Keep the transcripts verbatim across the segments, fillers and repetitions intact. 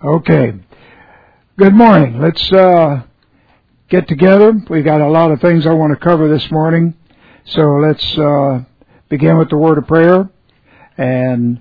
Okay. Good morning. Let's uh, get together. We've got a lot of things I want to cover this morning. So let's uh, begin with the word of prayer and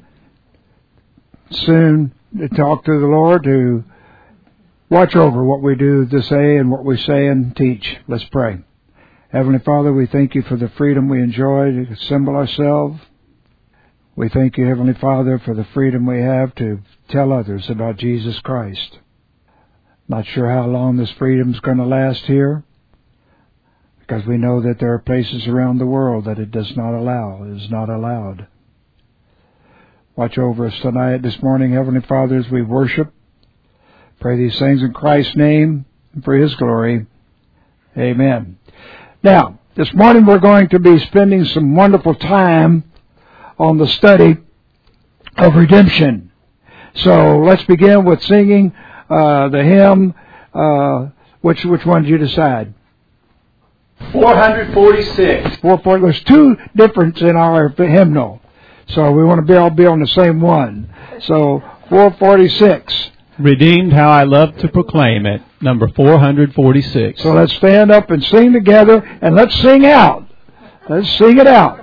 soon talk to the Lord to watch over what we do to say and what we say and teach. Let's pray. Heavenly Father, we thank you for the freedom we enjoy to assemble ourselves. We thank you, Heavenly Father, for the freedom we have to tell others about Jesus Christ. Not sure how long this freedom is going to last here, because we know that there are places around the world that it does not allow, it is not allowed. Watch over us tonight, this morning, Heavenly Father, as we worship. Pray these things in Christ's name and for His glory. Amen. Now, this morning we're going to be spending some wonderful time on the study of redemption. So let's begin with singing uh, the hymn. Uh, which which one did you decide? four forty-six. four forty. There's two differences in our hymnal, so we want to be all be on the same one. So four forty-six. Redeemed, how I love to proclaim it. Number four forty-six. So let's stand up and sing together, and let's sing out. Let's sing it out.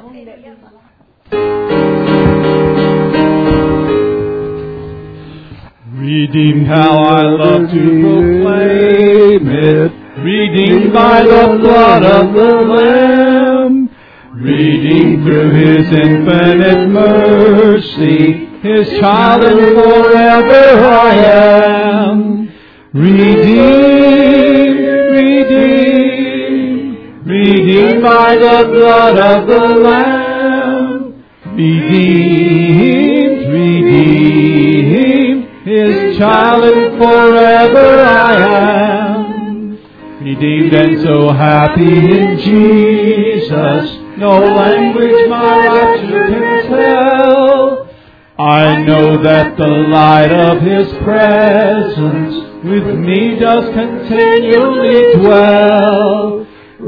Redeemed, how I love to proclaim it. Redeemed by the blood of the Lamb. Redeemed through His infinite mercy. His child and forever I am. Redeemed, redeemed, redeemed by the blood of the Lamb. Redeemed, redeemed, His child and forever I am. Redeemed and so happy in Jesus, no language my rapture can tell. I know that the light of His presence with me does continually dwell.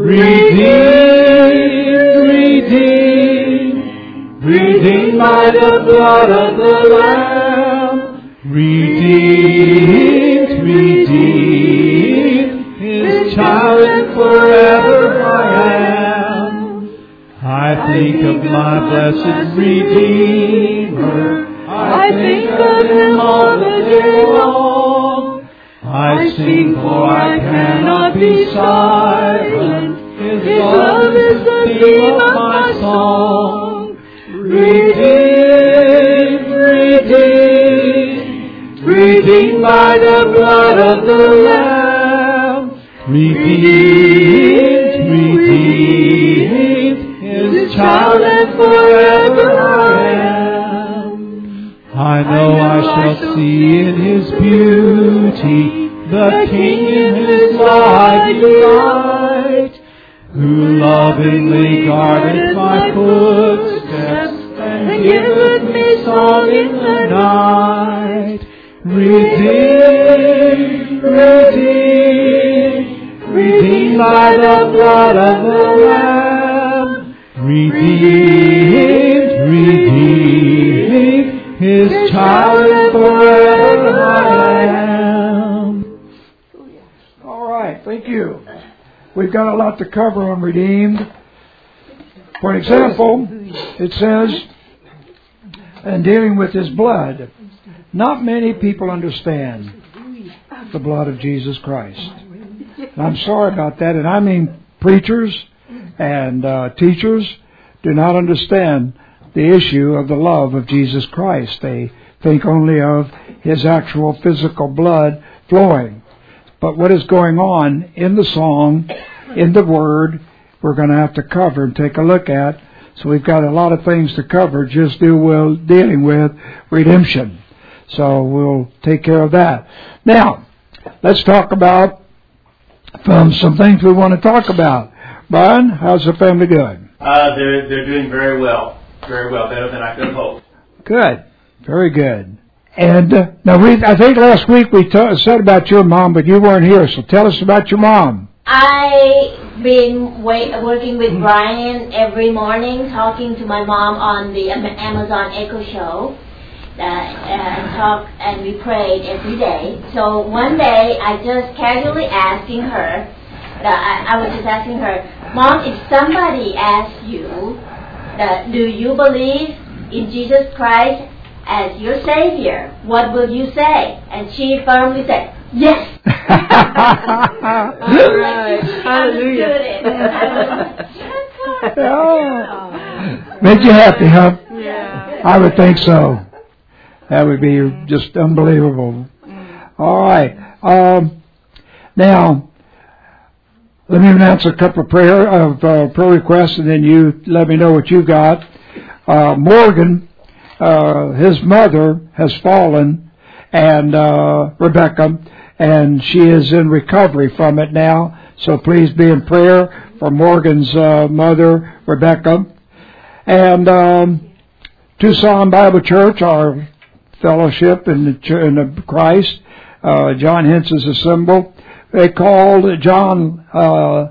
Redeemed, redeemed, redeemed by the blood of the Lamb. Redeemed, redeemed, His child and forever I am. I think of my blessed Redeemer. I think of Him all the day long. I sing, for I cannot be silent. His love is the theme of my song. Redeemed, redeemed, redeemed by the blood of the Lamb. Redeemed, redeemed, His child and forever I am. I know I shall see in His beauty the King in His lively light, who lovingly guardeth my footsteps and giveth me song in the night. Redeemed, redeemed, redeemed by the blood of the Lamb. Redeemed, redeemed, His child and forever I am. All right, thank you. We've got a lot to cover on redeemed. For example, it says, in dealing with His blood, not many people understand the blood of Jesus Christ. And I'm sorry about that, and I mean preachers and uh, teachers do not understand the issue of the love of Jesus Christ. They think only of His actual physical blood flowing. But what is going on in the song, in the Word, we're going to have to cover and take a look at. So we've got a lot of things to cover, just do well dealing with redemption. So we'll take care of that. Now, let's talk about um, some things we want to talk about. Brian, how's the family doing? Uh, they're they're doing very well, very well, better than I could have hoped. Good, very good. And uh, now, we, I think last week we t- said about your mom, but you weren't here. So tell us about your mom. I've been wait, working with Brian every morning, talking to my mom on the Amazon Echo Show. uh, and talked and we prayed every day. So one day I just casually asking her, uh, I, I was just asking her, Mom, if somebody asks you, uh, do you believe in Jesus Christ as your Savior, what will you say? And she firmly said, yes. All right. Hallelujah. Oh. Make you happy, huh? Yeah. I would think so. That would be just unbelievable. All right. Um, now, let me announce a couple of prayer of uh, prayer requests, and then you let me know what you got. Uh, Morgan, uh, his mother has fallen, and uh, Rebecca, and she is in recovery from it now. So please be in prayer for Morgan's uh, mother, Rebecca. And um, Tucson Bible Church, our fellowship in the, ch- in the Christ, uh, John Hintz is a symbol. They called John, uh,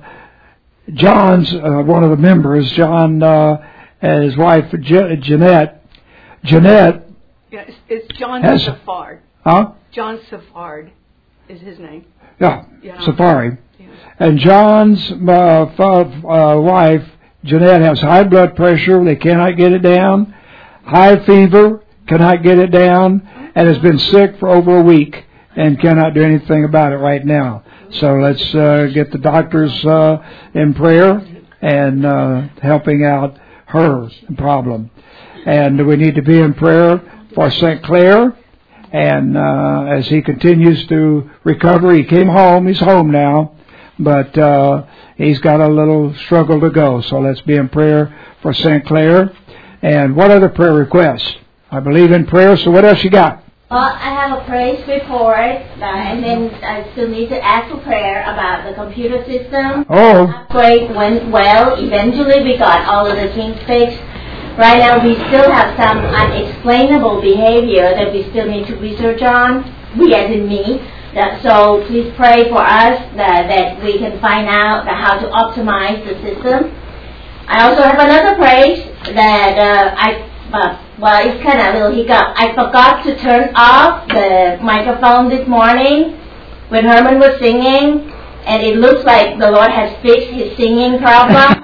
John's uh, one of the members, John uh, and his wife Je- Jeanette. Jeanette. Yeah, it's, it's John has, Safard. Huh? John Safard is his name. Yeah, yeah. Safari. Yeah. And John's uh, f- uh, wife, Jeanette, has high blood pressure. They cannot get it down. High fever, cannot get it down, and has been sick for over a week and cannot do anything about it right now. So let's uh, get the doctors uh, in prayer and uh, helping out her problem. And we need to be in prayer for Saint Clair. And uh, as he continues to recover, he came home. He's home now. But uh, he's got a little struggle to go. So let's be in prayer for Saint Clair. And what other prayer requests? I believe in prayer. So what else you got? Well, I have a praise report, uh, and then I still need to ask for prayer about the computer system. Oh. Upgrade went well. Eventually, we got all of the kinks fixed. Right now, we still have some unexplainable behavior that we still need to research on. We, as in me. That, so please pray for us that, that we can find out the, how to optimize the system. I also have another praise that uh, I. Uh, well, it's kind of a little hiccup. I forgot to turn off the microphone this morning when Herman was singing, and it looks like the Lord has fixed his singing problem.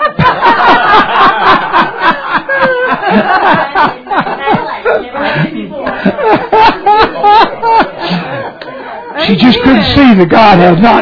She just couldn't see that God has not.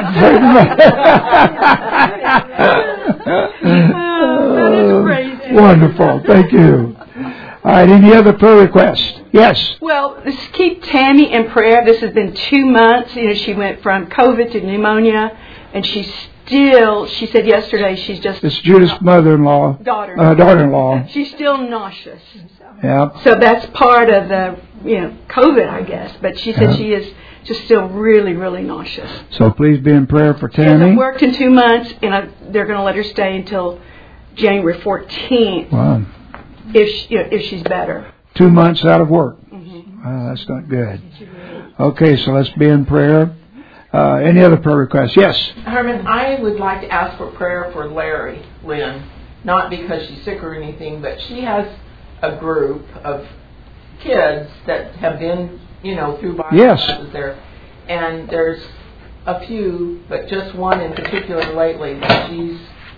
Oh, wonderful. Thank you. All right, any other prayer requests? Yes. Well, let's keep Tammy in prayer. This has been two months. You know, she went from COVID to pneumonia, and she's still, she said yesterday, she's just... It's Judith's mother-in-law. Daughter. Uh, daughter-in-law. She's still nauseous. Yeah. So that's part of the, you know, COVID, I guess. But she said yeah. she is just still really, really nauseous. So please be in prayer for Tammy. She hasn't worked in two months, and I, they're going to let her stay until January fourteenth. Wow. If she, you know, if she's better. Two months out of work. Mm-hmm. Wow, that's not good. Okay, so let's be in prayer. Uh, any other prayer requests? Yes. Herman, I would like to ask for prayer for Larry Lynn, not because she's sick or anything, but she has a group of kids that have been, you know, through Bible yes. classes there, and there's a few, but just one in particular lately that she's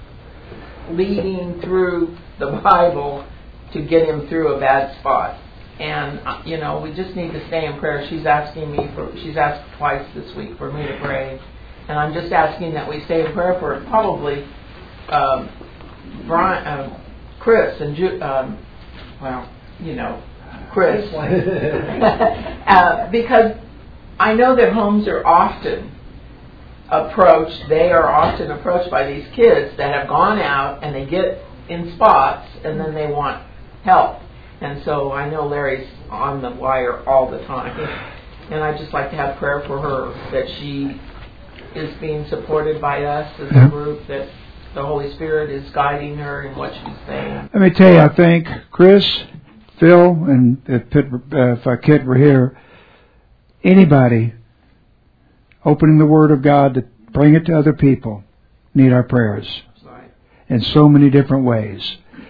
leading through the Bible to get him through a bad spot. And, uh, you know, we just need to stay in prayer. She's asking me for, she's asked twice this week for me to pray. And I'm just asking that we stay in prayer for probably um, Brian, um, Chris and, Ju- um, well, you know, Chris. uh, because I know their homes are often approached, they are often approached by these kids that have gone out and they get in spots and then they want help. And so I know Larry's on the wire all the time. And I'd just like to have prayer for her, that she is being supported by us as a group, that the Holy Spirit is guiding her in what she's saying. Let me tell you, I think Chris, Phil, and if, Pitt, uh, if our kid were here, anybody opening the Word of God to bring it to other people need our prayers. Right. In so many different ways.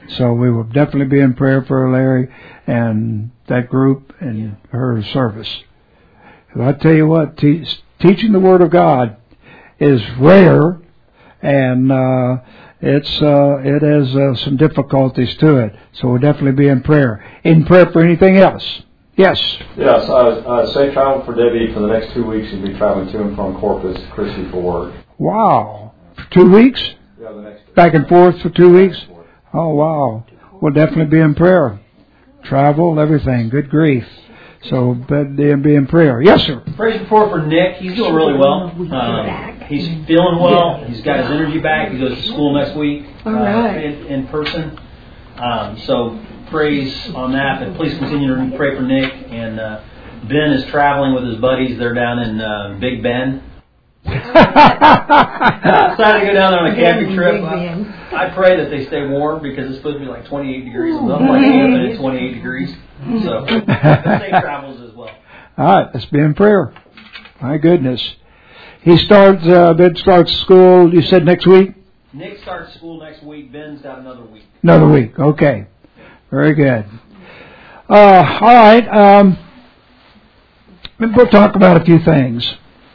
So we will definitely be in prayer for Larry and that group and yeah. her service. I tell you what, te- teaching the Word of God is rare, and uh, it's uh, it has uh, some difficulties to it. So we'll definitely be in prayer. In prayer for anything else? Yes. Yes. Uh, uh, safe travel for Debbie for the next two weeks. She'll be traveling to and from Corpus Christi for work. Wow. For two weeks? Yeah, the next. Back and forth for two weeks? Oh, wow. We'll definitely be in prayer. Travel, everything. Good grief. So, but they'll be in prayer. Yes, sir. Praise report for Nick. He's doing really well. Um, he's feeling well. He's got his energy back. He goes to school next week uh, in, in person. Um, so, praise on that. But please continue to pray for Nick. And uh, Ben is traveling with his buddies. They're down in uh, Big Bend. Decided to go down there on a camping trip. I, I pray that they stay warm because it's supposed to be like twenty-eight degrees. I don't like camping at twenty-eight degrees. So, safe travels as well. All right, let's be in prayer. My goodness. He starts, uh, Ben starts school, you said next week? Nick starts school next week. Ben's got another week. Another week, okay. Very good. Uh, all right, um, we'll talk about a few things.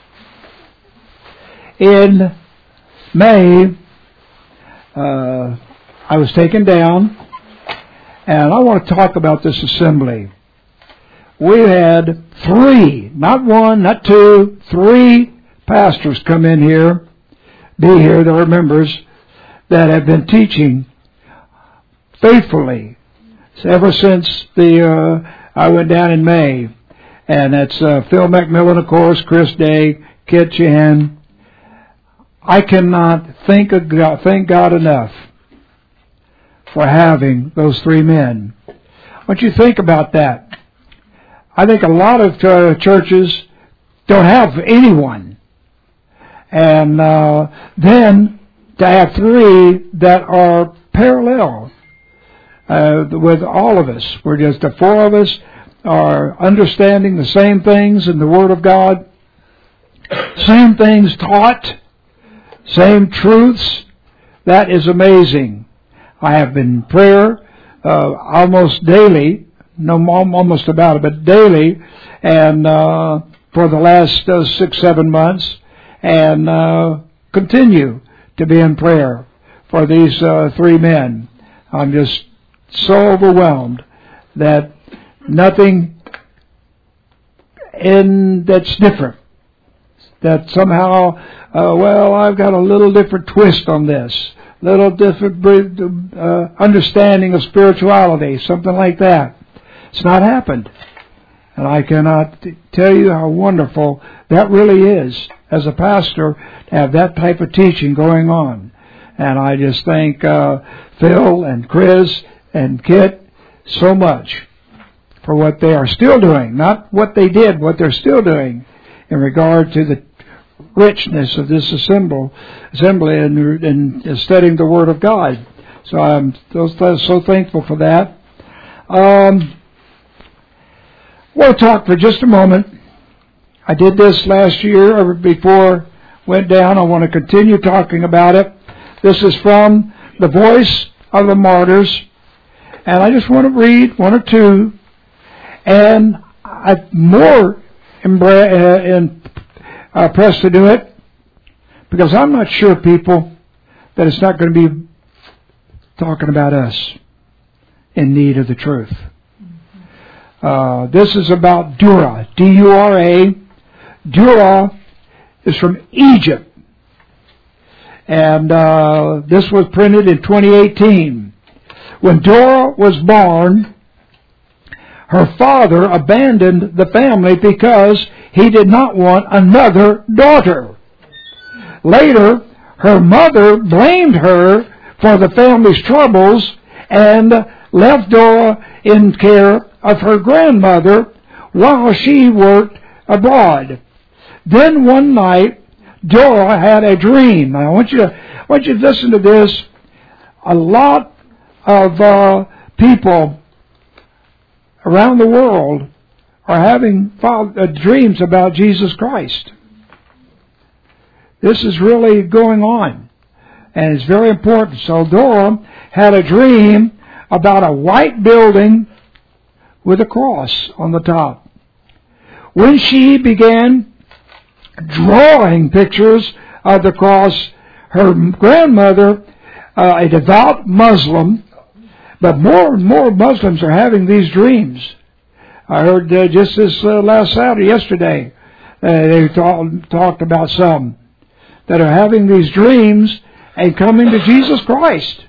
In May, uh, I was taken down, and I want to talk about this assembly. We had three, not one, not two, three pastors come in here, be here, that are members, that have been teaching faithfully ever since the uh, I went down in May. And that's uh, Phil McMillan, of course, Chris Day, Kit Chan. I cannot thank God, thank God enough for having those three men. I want you to think about that. I think a lot of uh, churches don't have anyone. And uh, then to have three that are parallel uh, with all of us. We're just the four of us are understanding the same things in the Word of God, same things taught, same truths. That is amazing. I have been in prayer uh, almost daily, no almost about it, but daily, and uh, for the last uh, six, seven months, and uh, continue to be in prayer for these uh, three men. I'm just so overwhelmed that nothing in that's different. That somehow, uh, well, I've got a little different twist on this, little different uh, understanding of spirituality, something like that. It's not happened. And I cannot t- tell you how wonderful that really is as a pastor to have that type of teaching going on. And I just thank uh, Phil and Chris and Kit so much for what they are still doing, not what they did, what they're still doing in regard to the richness of this assemble, assembly and, and studying the Word of God. So I'm so, so thankful for that. Um, we'll talk for just a moment. I did this last year or before went down. I want to continue talking about it. This is from the Voice of the Martyrs. And I just want to read one or two. And I'm more embra- in Uh, pressed to do it, because I'm not sure, people, that it's not going to be talking about us in need of the truth. Uh, this is about Dura, D U R A. Dura is from Egypt, and uh, this was printed in twenty eighteen. When Dora was born, her father abandoned the family because he did not want another daughter. Later, her mother blamed her for the family's troubles and left Dora in care of her grandmother while she worked abroad. Then one night, Dora had a dream. Now, I want you to, I want you to listen to this. A lot of uh, people around the world are having uh, dreams about Jesus Christ. This is really going on, and it's very important. So Dora had a dream about a white building with a cross on the top. When she began drawing pictures of the cross, her grandmother, uh, a devout Muslim, but more and more Muslims are having these dreams. I heard uh, just this uh, last Saturday, yesterday, uh, they talk, talked about some that are having these dreams and coming to Jesus Christ.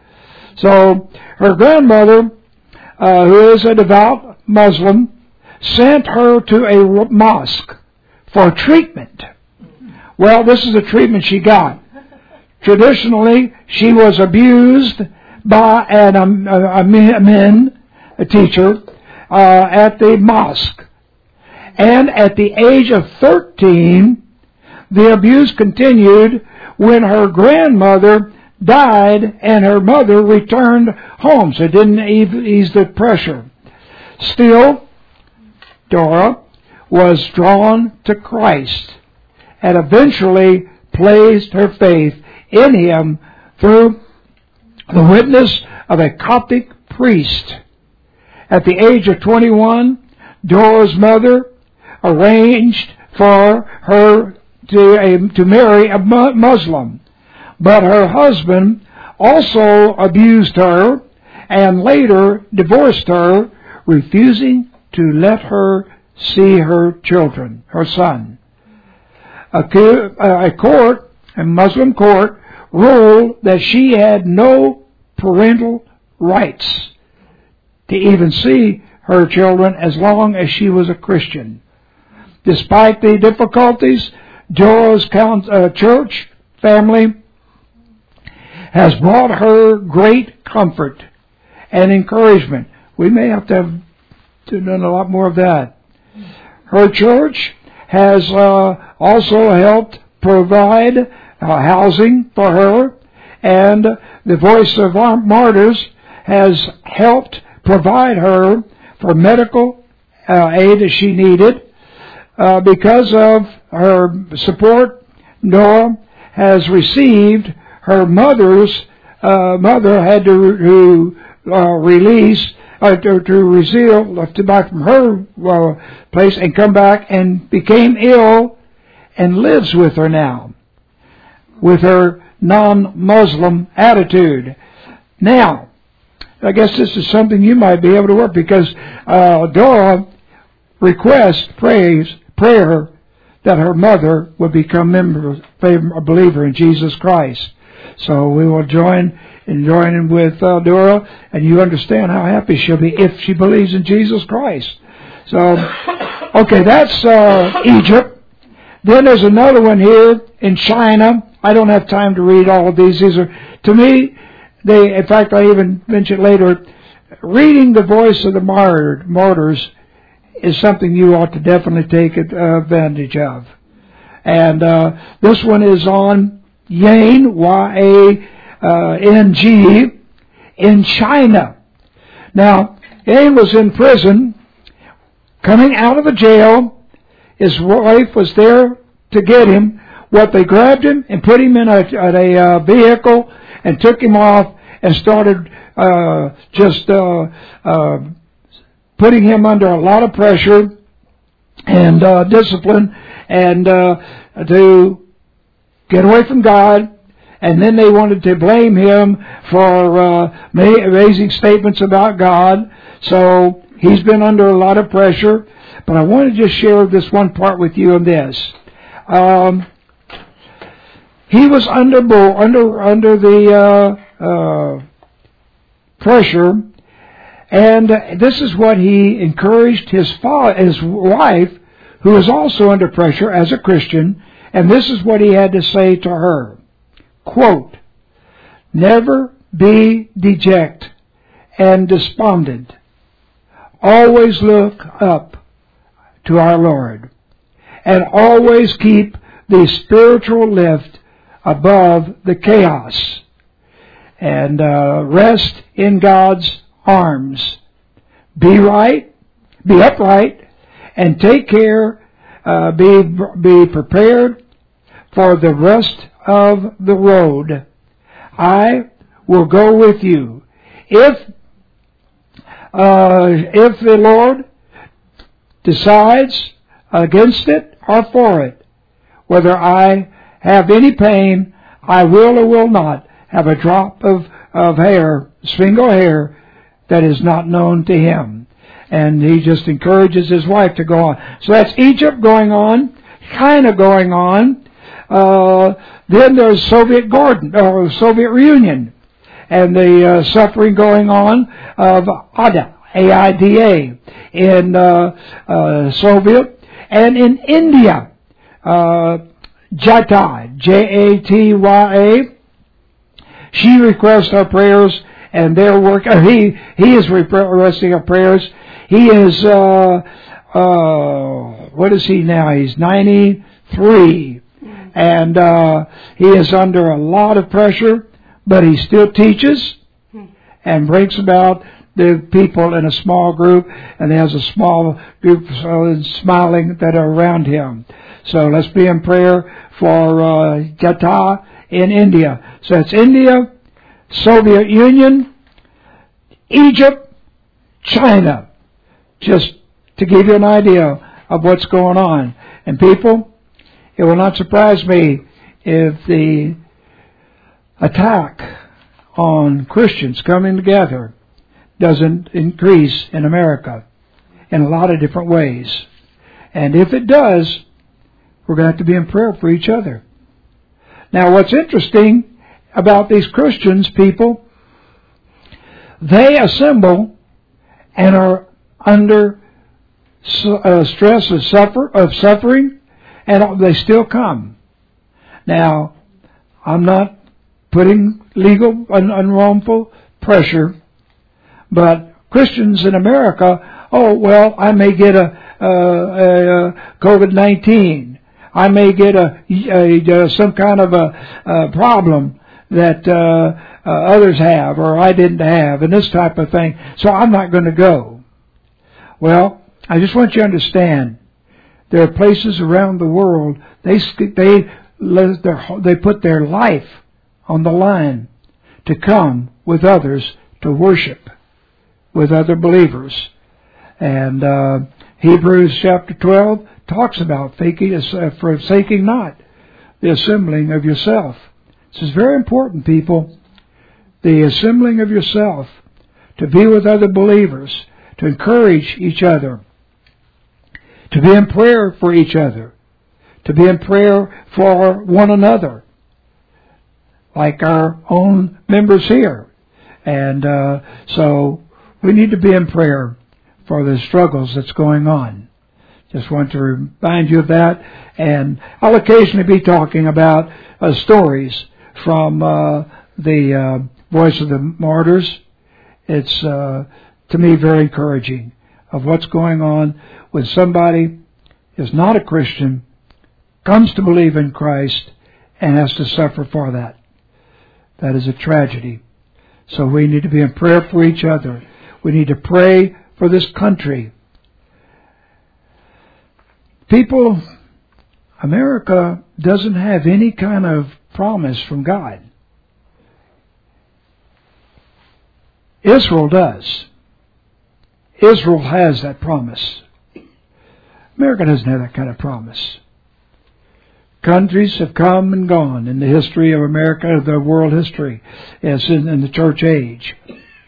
So her grandmother, uh, who is a devout Muslim, sent her to a mosque for treatment. Well, this is the treatment she got. Traditionally, she was abused by an, um, a, a men, a teacher, uh, at the mosque. And at the age of thirteen, the abuse continued when her grandmother died and her mother returned home, so it didn't ease the pressure. Still, Dora was drawn to Christ and eventually placed her faith in Him through the witness of a Coptic priest. At the age of twenty-one, Dora's mother arranged for her to, a, to marry a Muslim, but her husband also abused her and later divorced her, refusing to let her see her children, her son. A, a court, a Muslim court, ruled that she had no parental rights to even see her children as long as she was a Christian. Despite the difficulties, Dora's uh, church family has brought her great comfort and encouragement. We may have to have to do a lot more of that. Her church has uh, also helped provide uh, housing for her, and the Voice of Martyrs has helped provide her for medical uh, aid as she needed. Uh, because of her support, Dora has received her mother's uh, mother had to, to uh, release uh, to, to reveal to back from her uh, place and come back and became ill and lives with her now with her non-Muslim attitude. Now, I guess this is something you might be able to work because uh, Dora requests, prays, prayer that her mother would become member, a believer in Jesus Christ. So we will join in joining with uh, Dora, and you understand how happy she'll be if she believes in Jesus Christ. So, okay, that's uh, Egypt. Then there's another one here in China. I don't have time to read all of these. These are, to me, they. In fact, I even mentioned later, reading the Voice of the Martyrs is something you ought to definitely take advantage of. And uh, this one is on Yang, Y A N G, in China. Now, Yang was in prison, coming out of the jail. His wife was there to get him. What, they grabbed him and put him in a, a, a vehicle and took him off and started uh, just uh, uh, putting him under a lot of pressure and uh, discipline and uh, to get away from God. And then they wanted to blame him for uh, raising statements about God. So he's been under a lot of pressure. But I want to just share this one part with you on this. Um, he was under under under the uh, uh, pressure, and this is what he encouraged his father, his wife, who was also under pressure as a Christian, and this is what he had to say to her. Quote, "Never be dejected and despondent. Always look up to our Lord, and always keep the spiritual lift above the chaos, and uh, rest in God's arms. Be right, be upright, and take care, uh, be be prepared for the rest of the road. I will go with you. If uh, if the Lord decides against it or for it, whether I have any pain, I will or will not have a drop of, of hair, single hair, that is not known to him. And he just encourages his wife to go on. So that's Egypt going on, kind of going on. Uh, then there's Soviet Gordon, or Soviet reunion, and the uh, suffering going on of A I D A, A I D A, in uh, uh, Soviet, and in India, uh, Jata, J A T Y A. She requests our prayers, and their work. Uh, he he is requesting our prayers. He is uh, uh, what is he now? He's ninety-three, and uh, he is under a lot of pressure, but he still teaches and brings about the people in a small group, and he has a small group uh, smiling that are around him. So let's be in prayer for uh, Jata in India. So it's India, Soviet Union, Egypt, China, just to give you an idea of what's going on. And people, it will not surprise me if the attack on Christians coming together doesn't increase in America in a lot of different ways. And if it does, we're going to have to be in prayer for each other. Now, what's interesting about these Christians, people, they assemble and are under uh, stress of suffer of suffering, and they still come. Now, I'm not putting legal and unwrongful pressure, but Christians in America, oh, well, I may get a, a, a, a COVID nineteen. I may get a, a, a some kind of a, a problem that uh, uh, others have or I didn't have, and this type of thing. So I'm not going to go. Well, I just want you to understand, there are places around the world they they let their they put their life on the line to come with others to worship with other believers. And uh, Hebrews chapter twelve talks about forsaking not the assembling of yourself. This is very important, people. The assembling of yourself, to be with other believers, to encourage each other, to be in prayer for each other, to be in prayer for one another, like our own members here. And uh, so we need to be in prayer for the struggles that's going on. Just want to remind you of that. And I'll occasionally be talking about uh, stories from uh, the uh, Voice of the Martyrs. It's, uh, to me, very encouraging of what's going on when somebody is not a Christian, comes to believe in Christ, and has to suffer for that. That is a tragedy. So we need to be in prayer for each other. We need to pray for this country. People, America doesn't have any kind of promise from God. Israel does. Israel has that promise. America doesn't have that kind of promise. Countries have come and gone in the history of America, the world history, as in, in the church age.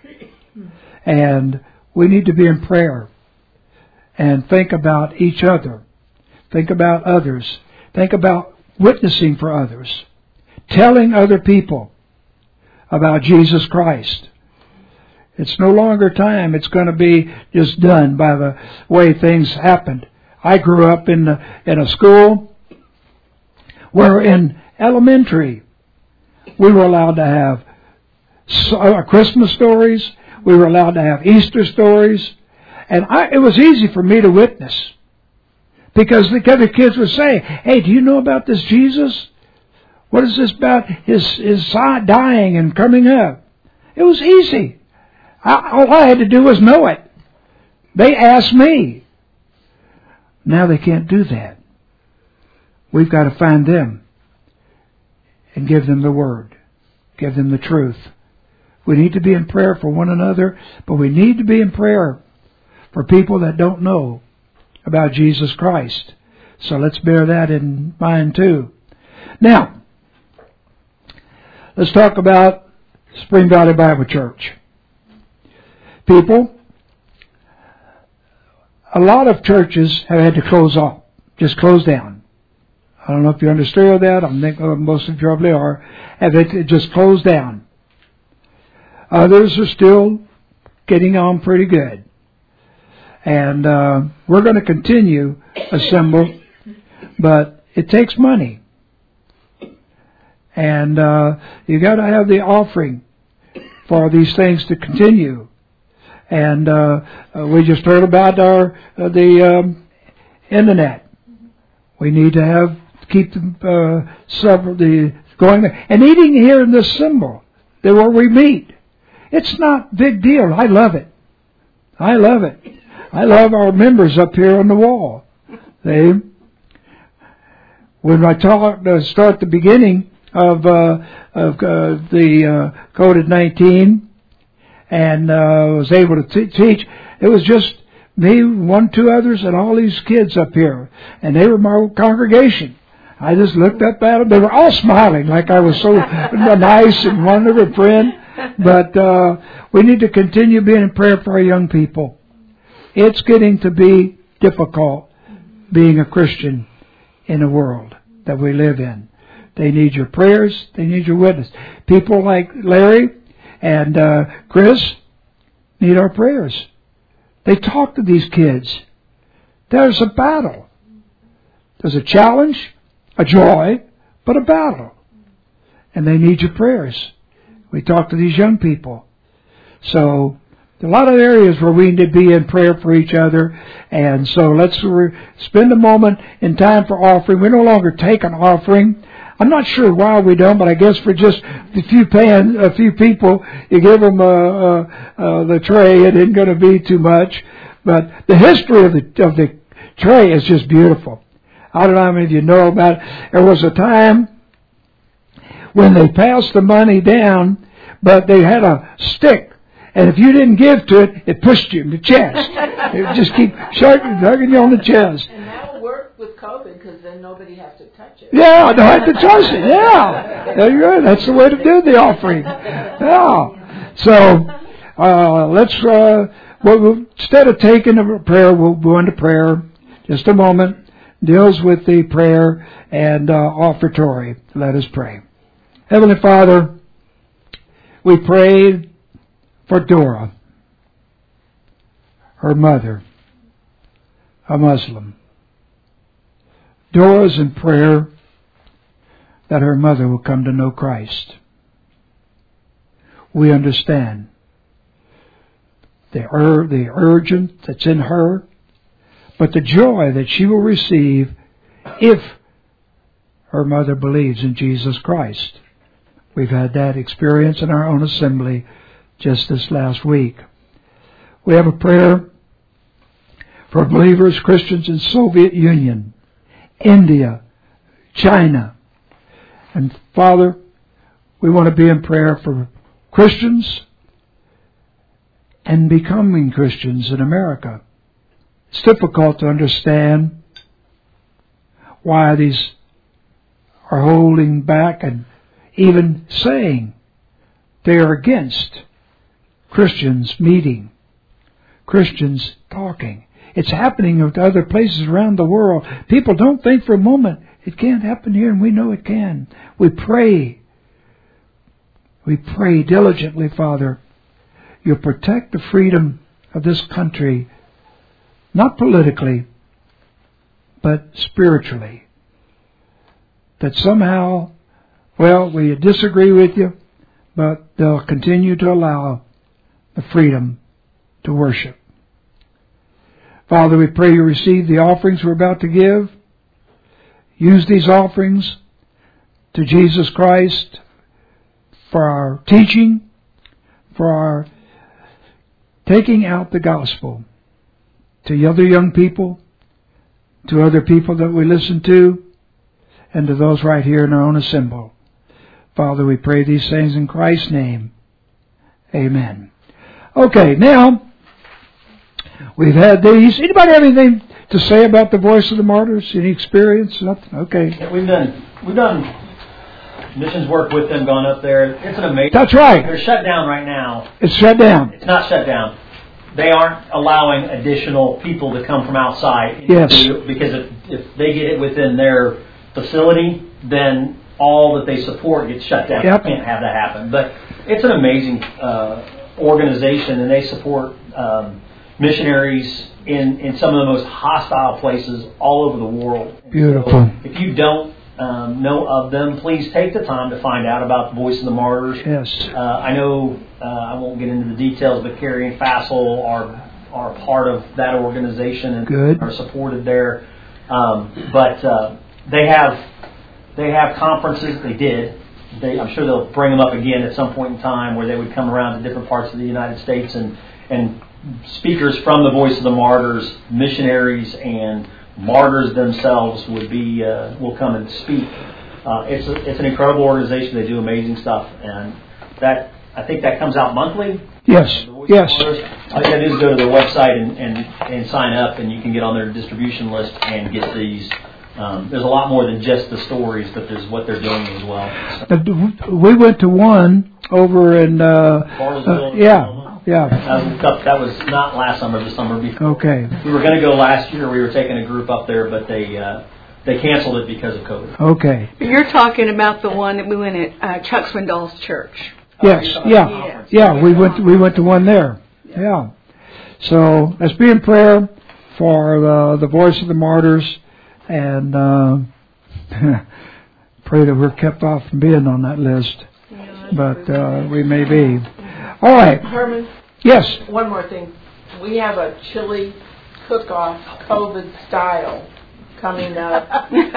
And we need to be in prayer and think about each other. Think about others. Think about witnessing for others. Telling other people about Jesus Christ. It's no longer time. It's going to be just done by the way things happened. I grew up in the, in a school where in elementary we were allowed to have Christmas stories. We were allowed to have Easter stories. And I, it was easy for me to witness. Because the other kids would say, hey, do you know about this Jesus? What is this about his, his dying and coming up? It was easy. I, all I had to do was know it. They asked me. Now they can't do that. We've got to find them and give them the Word. Give them the truth. We need to be in prayer for one another, but we need to be in prayer for people that don't know about Jesus Christ. So let's bear that in mind too. Now, let's talk about Spring Valley Bible Church. People, a lot of churches have had to close off, just close down. I don't know if you understand that. I think most of you probably are. Have it just closed down. Others are still getting on pretty good. And uh, we're going to continue assemble, but it takes money. And uh, you got to have the offering for these things to continue. And uh, we just heard about our uh, the um, internet. We need to have keep the uh, several the going there and eating here in this symbol. That where we meet. It's not a big deal. I love it. I love it. I love our members up here on the wall. They, when I talk, uh, start the beginning of uh, of uh, the uh, COVID nineteen, and uh, was able to t- teach, it was just me, one, two others, and all these kids up here, and they were my congregation. I just looked up at them. They were all smiling like I was so nice and wonderful friend. But uh, we need to continue being in prayer for our young people. It's getting to be difficult being a Christian in the world that we live in. They need your prayers. They need your witness. People like Larry and uh, Chris need our prayers. They talk to these kids. There's a battle. There's a challenge, a joy, but a battle. And they need your prayers. We talk to these young people. So, a lot of areas where we need to be in prayer for each other. And so let's re- spend a moment in time for offering. We no longer take an offering. I'm not sure why we don't, but I guess for just a few pan, a few people, you give them uh, uh, uh, the tray. It isn't going to be too much. But the history of the, of the tray is just beautiful. I don't know how many of you know about it. There was a time when they passed the money down, but they had a stick. And if you didn't give to it, it pushed you in the chest. It would just keep tugging you on the chest. And that will work with COVID because then nobody has to touch it. Yeah, don't have to touch it. Yeah. That's the way to do the offering. Yeah. So, uh, let's, uh, well, we'll, instead of taking a prayer, we'll go into prayer. Just a moment. Deals with the prayer and uh, offertory. Let us pray. Heavenly Father, we pray for Dora, her mother, a Muslim. Dora's in prayer that her mother will come to know Christ. We understand the, ur- the urgent that's in her, but the joy that she will receive if her mother believes in Jesus Christ. We've had that experience in our own assembly just this last week. We have a prayer for believers, Christians in Soviet Union, India, China. And Father, we want to be in prayer for Christians and becoming Christians in America. It's difficult to understand why these are holding back and even saying they are against Christians meeting, Christians talking. It's happening with other places around the world. People don't think for a moment it can't happen here, and we know it can. We pray. We pray diligently, Father. You protect the freedom of this country, not politically, but spiritually. That somehow, well, we disagree with you, but they'll continue to allow the freedom to worship. Father, we pray you receive the offerings we're about to give. Use these offerings to Jesus Christ for our teaching, for our taking out the gospel to other young people, to other people that we listen to, and to those right here in our own assembly. Father, we pray these things in Christ's name. Amen. Okay, now we've had these. Anybody have anything to say about the Voice of the Martyrs? Any experience? Nothing? Okay. Yeah, we've done we've done missions work with them, gone up there. It's an amazing. That's right. They're shut down right now. It's shut down. It's not shut down. They aren't allowing additional people to come from outside. Yes. Because if, if they get it within their facility, then all that they support gets shut down. Yep. You can't have that happen. But it's an amazing uh, organization, and they support um, missionaries in, in some of the most hostile places all over the world. Beautiful. So if you don't um, know of them, please take the time to find out about the Voice of the Martyrs. Yes. Uh, I know, uh, I won't get into the details, but Carrie and Fassel are are part of that organization and Good. are supported there. Um, but uh, they have they have conferences. They did. They, I'm sure they'll bring them up again at some point in time where they would come around to different parts of the United States and and speakers from the Voice of the Martyrs, missionaries and martyrs themselves would be uh, will come and speak. Uh, it's a, it's an incredible organization. They do amazing stuff, and that I think that comes out monthly. Yes. Yes. All you got to do is go to their website and, and, and sign up, and you can get on their distribution list and get these. Um, there's a lot more than just the stories, but there's what they're doing as well. So. We went to one over in. Uh, Bartlesville, uh, yeah. Yeah. That was, that was not last summer, the summer before. Okay. We were going to go last year. We were taking a group up there, but they uh, they canceled it because of COVID. Okay. You're talking about the one that we went at uh, Chuck Swindoll's church. Yes. Yeah. Yeah. We went. To, we went to one there. Yeah. So let's be in prayer for the the Voice of the Martyrs, and uh, pray that we're kept off from being on that list. But uh, we may be. All right. Herman? Yes. One more thing. We have a chili cook-off, COVID style, coming up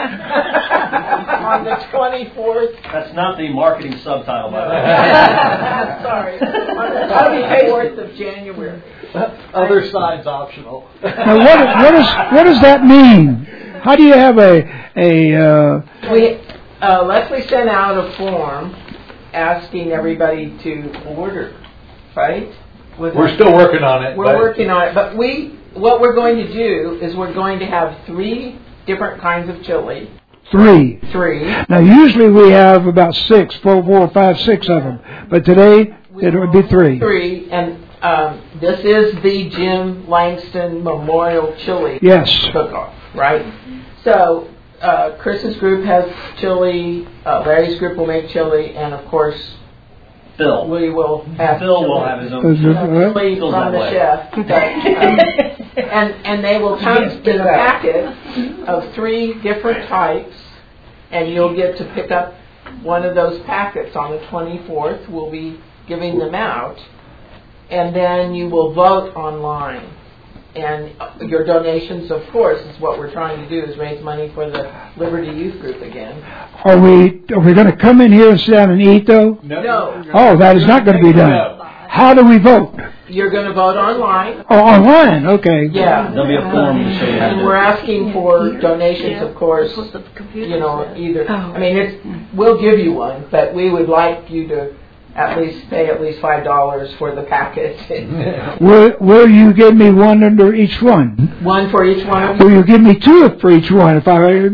on the twenty-fourth. That's not the marketing subtitle, by the way. Sorry. On the twenty-fourth of January. Other side's optional. Now, what, what, is, what does that mean? How do you have a... a uh... We, uh, Leslie sent out a form asking everybody to order, right? With We're still working on it. We're but working on it, but we, what we're going to do is we're going to have three different kinds of chili. Three. Three. Now, usually we have about six, four, four, five, six of them. But today, it would be three. Three, and um, this is the Jim Langston Memorial Chili Yes. cook-off, right? So, uh, Chris's group has chili, uh, Larry's group will make chili, and of course, Phil. we will have Phil chili. will have his own. Is it- Uh, uh, chili Phil's from that the way. chef. But, um, and, and they will come in a packet of three different types, and you'll get to pick up one of those packets on the twenty-fourth. We'll be giving them out. And then you will vote online. And your donations, of course, is what we're trying to do, is raise money for the Liberty Youth Group again. Are we are we going to come in here and sit down and eat, though? No. Oh, that is not going to be done. How do we vote? You're going to vote online. Oh, online. Okay. Yeah. There'll be a form to show you how to And do we're it. asking for donations, of course, you know, either, I mean, it's, we'll give you one, but we would like you to at least pay at least five dollars for the packet. Will, will you give me one under each one? One for each one of you. Will you give me two for each one? If I,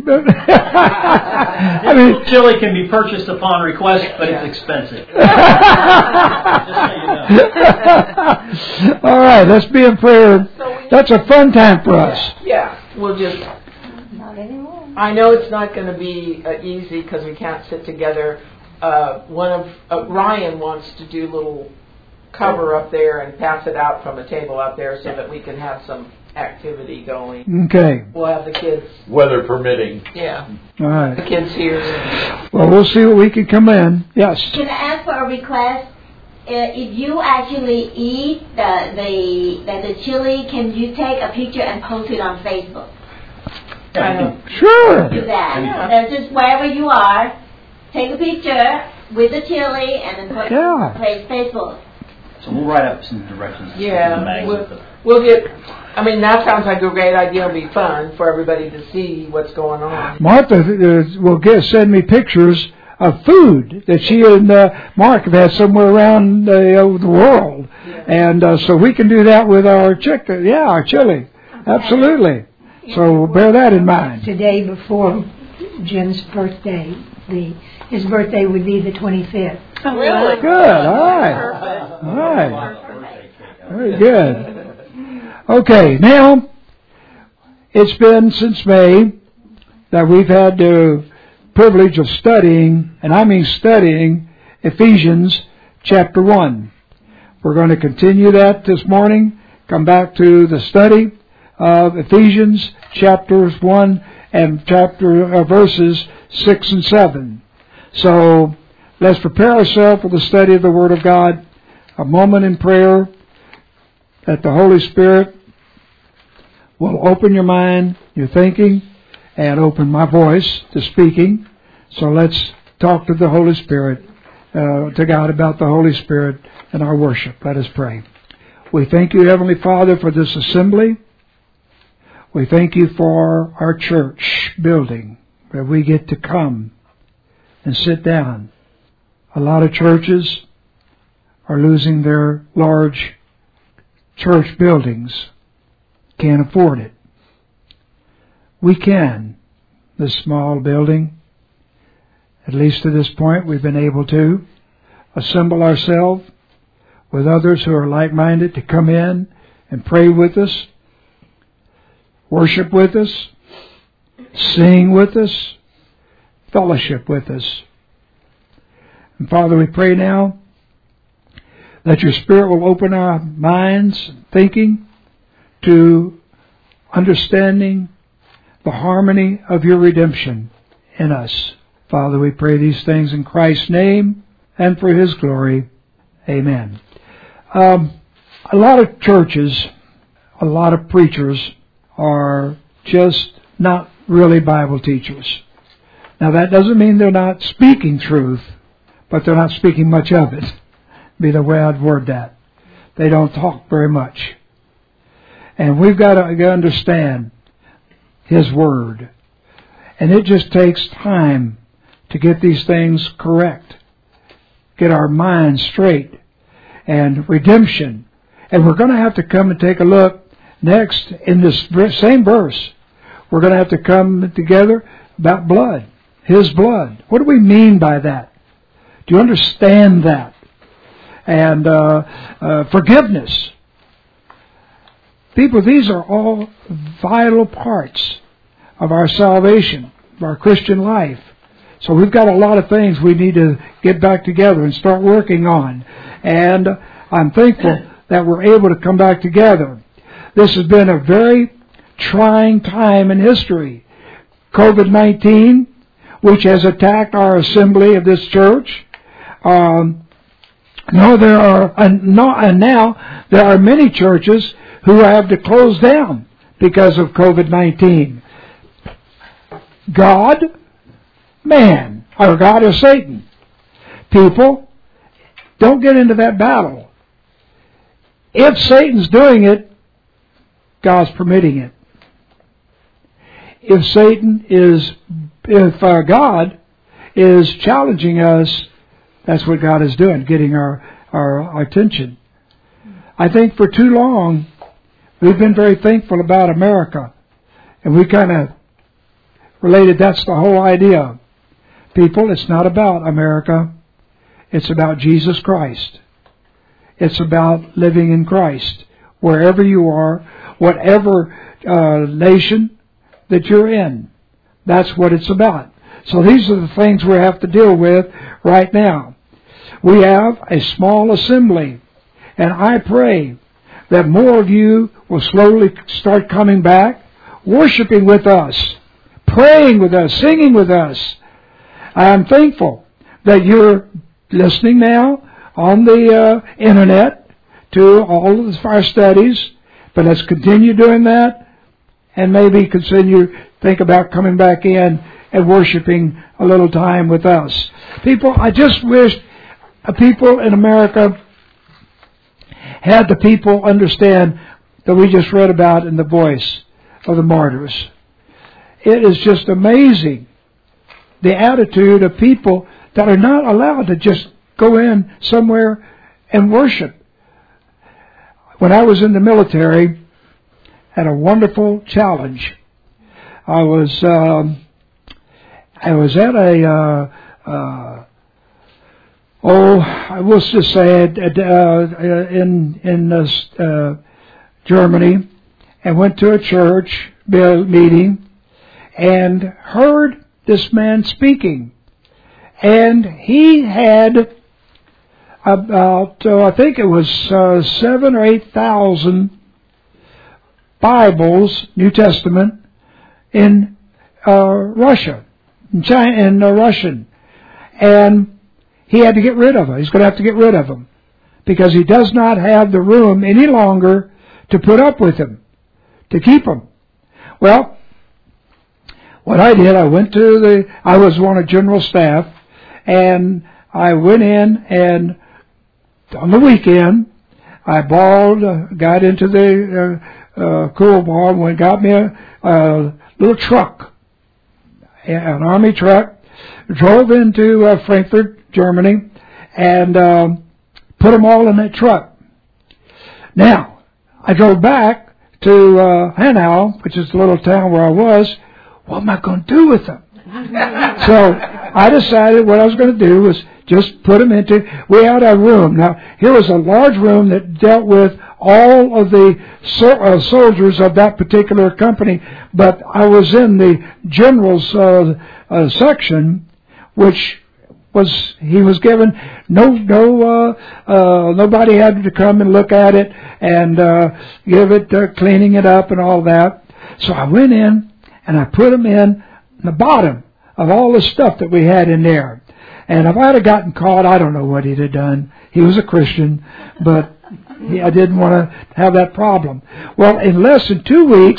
I mean, Chili can be purchased upon request, but it's expensive. all right. Let's be in prayer. That's a fun time for us. Yeah, we'll just, Not anymore. I know it's not going to be uh, easy because we can't sit together. Uh, one of uh, Ryan wants to do a little cover up there and pass it out from a table out there so that we can have some activity going. Okay. We'll have the kids, weather permitting. yeah, All the right. kids here. Well, we'll see what we can come in. Yes. Can I ask for a request? Uh, if you actually eat the the the, the chili, can you take a picture and post it on Facebook? I know. Sure. Do that. Yeah. That's just wherever you are. Take a picture with the chili and then put Yeah. it on Facebook. So we'll write up some directions. in the Yeah, mag we'll, with the- we'll get, I mean, that sounds like a great idea. It'll be fun for everybody to see what's going on. Martha uh, will get send me pictures of food that she and uh, Mark have had somewhere around uh, the world. Yeah. And uh, so we can do that with our chicken. Yeah, our chili. Absolutely. So bear that in mind. Today before Jim's birthday, the his birthday would be the twenty-fifth. Oh, really? Good. All right. All right. Very good. Okay, now it's been since May that we've had the privilege of studying, and I mean studying, Ephesians chapter one. We're going to continue that this morning, come back to the study of Ephesians chapters one and chapter uh, verses six and seven. So let's prepare ourselves for the study of the Word of God, a moment in prayer that the Holy Spirit will open your mind, your thinking, and open my voice to speaking. So let's talk to the Holy Spirit, uh, to God about the Holy Spirit and our worship. Let us pray. We thank you, Heavenly Father, for this assembly. We thank you for our church building where we get to come and sit down. A lot of churches are losing their large church buildings. Can't afford it. We can. This small building, at least to this point, we've been able to assemble ourselves with others who are like-minded to come in and pray with us, worship with us, sing with us, fellowship with us. And Father, we pray now that your Spirit will open our minds, thinking, to understanding the harmony of your redemption in us. Father, we pray these things in Christ's name and for his glory. Amen. Um, a lot of churches, a lot of preachers are just not really Bible teachers. Now that doesn't mean they're not speaking truth, but they're not speaking much of it. Be the way I'd word that. They don't talk very much. And we've got to understand his word. And it just takes time to get these things correct. Get our minds straight. And redemption. And we're going to have to come and take a look next in this same verse. We're going to have to come together about blood. His blood. What do we mean by that? Do you understand that? And uh, uh, forgiveness. People, these are all vital parts of our salvation, of our Christian life. So we've got a lot of things we need to get back together and start working on. And I'm thankful that we're able to come back together. This has been a very trying time in history. COVID nineteen, which has attacked our assembly of this church. Um, no, there are, and, no, and now there are many churches who have to close down because of COVID nineteen. God, man, or God or Satan. People, don't get into that battle. If Satan's doing it, God's permitting it. If Satan is, if uh, God is challenging us, that's what God is doing, getting our, our, our attention. I think for too long, we've been very thankful about America. And we kind of related that's the whole idea. People, it's not about America. It's about Jesus Christ. It's about living in Christ. Wherever you are, whatever uh, nation that you're in. That's what it's about. So these are the things we have to deal with right now. We have a small assembly. And I pray that more of you will slowly start coming back, worshiping with us, praying with us, singing with us. I am thankful that you're listening now on the uh, internet to all of our studies. But let's continue doing that and maybe continue think about coming back in and worshiping a little time with us. People, I just wish people in America had the people understand that we just read about in the voice of the martyrs. It is just amazing the attitude of people that are not allowed to just go in somewhere and worship. When I was in the military, I had a wonderful challenge. I was um, I was at a uh, uh, oh I will just say it uh, in in uh, uh, Germany, and went to a church meeting and heard this man speaking, and he had about uh, I think it was uh, seven or eight thousand Bibles, New Testament, in uh, Russia, in China, in uh, Russian, and he had to get rid of them. He's going to have to get rid of them because he does not have the room any longer to put up with them, to keep them. Well, what I did, I went to the. I was one of General Staff, and I went in and on the weekend I borrowed, uh, got into the uh, uh, cool bar, and got me a. a little truck, an army truck, drove into uh, Frankfurt, Germany, and um, put them all in that truck. Now, I drove back to uh, Hanau, which is the little town where I was. What am I going to do with them? So I decided what I was going to do was just put them into, we had a room. Now, here was a large room that dealt with all of the so, uh, soldiers of that particular company, but I was in the general's uh, uh, section, which was, he was given, no, no, uh, uh, nobody had to come and look at it and uh, give it, uh, cleaning it up and all that. So I went in and I put them in the bottom of all the stuff that we had in there. And if I'd have gotten caught, I don't know what he'd have done. He was a Christian, but he, I didn't want to have that problem. Well, in less than two weeks,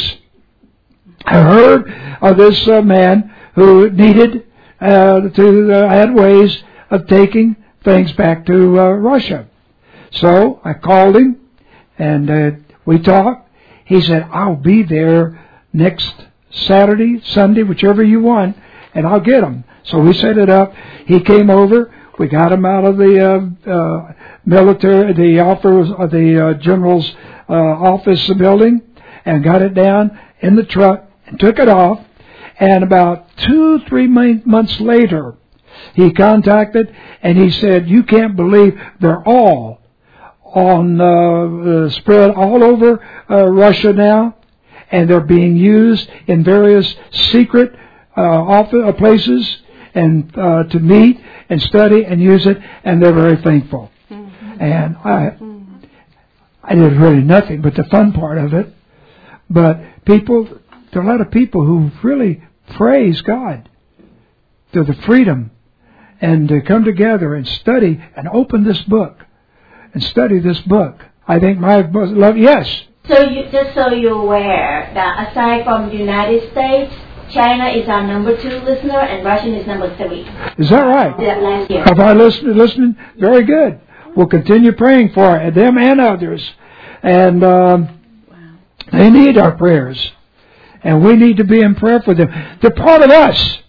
I heard of this uh, man who needed uh, to uh, had ways of taking things back to uh, Russia. So I called him, and uh, we talked. He said, "I'll be there next Saturday, Sunday, whichever you want, and I'll get them." So we set it up. He came over. We got him out of the uh, uh, military, the office, uh, the uh, general's uh, office building, and got it down in the truck and took it off. And about two, three months later, he contacted and he said, "You can't believe they're all on uh, uh, spread all over uh, Russia now, and they're being used in various secret uh, office, uh, places." And uh, to meet and study and use it, and they're very thankful. Mm-hmm. And I, mm-hmm. I did really nothing but the fun part of it. But people, there are a lot of people who really praise God through the freedom, and to come together and study and open this book and study this book. I think my love, yes. So you, just so you're aware, that aside from the United States, China is our number two listener, and Russian is number three. Is that right? That last year. Have I listened? Listening? Very good. We'll continue praying for them and others, and um, wow. They need our prayers, and we need to be in prayer for them. They're part of us.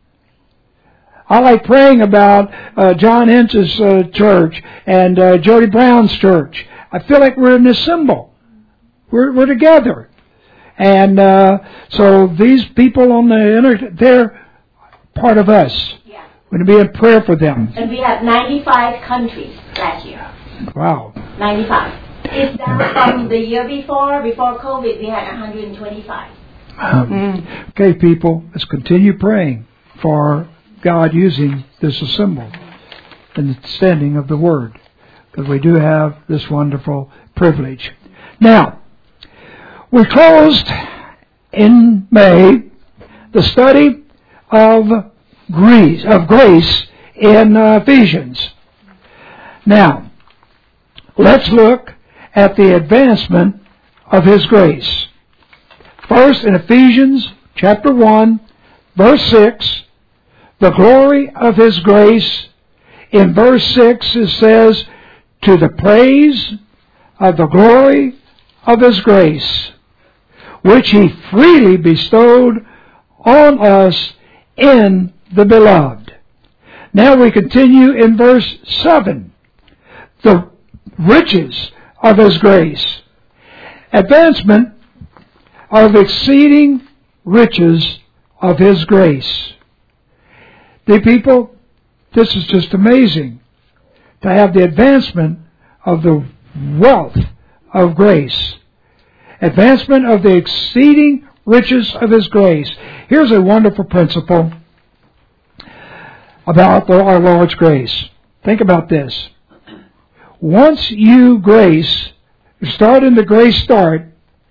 I like praying about uh, John Hentz's uh, church and uh, Jody Brown's church. I feel like we're in this symbol. We're we're together. And uh, so these people on the internet, they're part of us. Yeah. We're going to be in prayer for them. And we have ninety-five countries last year. Wow. ninety-five. It's down from the year before. Before COVID, we had one hundred twenty-five. Um, mm. Okay, people, let's continue praying for God using this as a symbol and the standing of the Word, because we do have this wonderful privilege. Now, we closed in May the study of grace, of grace in uh, Ephesians. Now, let's look at the advancement of His grace. First, in Ephesians chapter one, verse six, the glory of His grace. In verse six it says, "To the praise of the glory of His grace, which He freely bestowed on us in the Beloved." Now we continue in verse seven. The riches of His grace. Advancement of exceeding riches of His grace. Dear people, this is just amazing to have the advancement of the wealth of grace. Advancement of the exceeding riches of His grace. Here's a wonderful principle about our Lord's grace. Think about this. Once you grace, start in the grace start,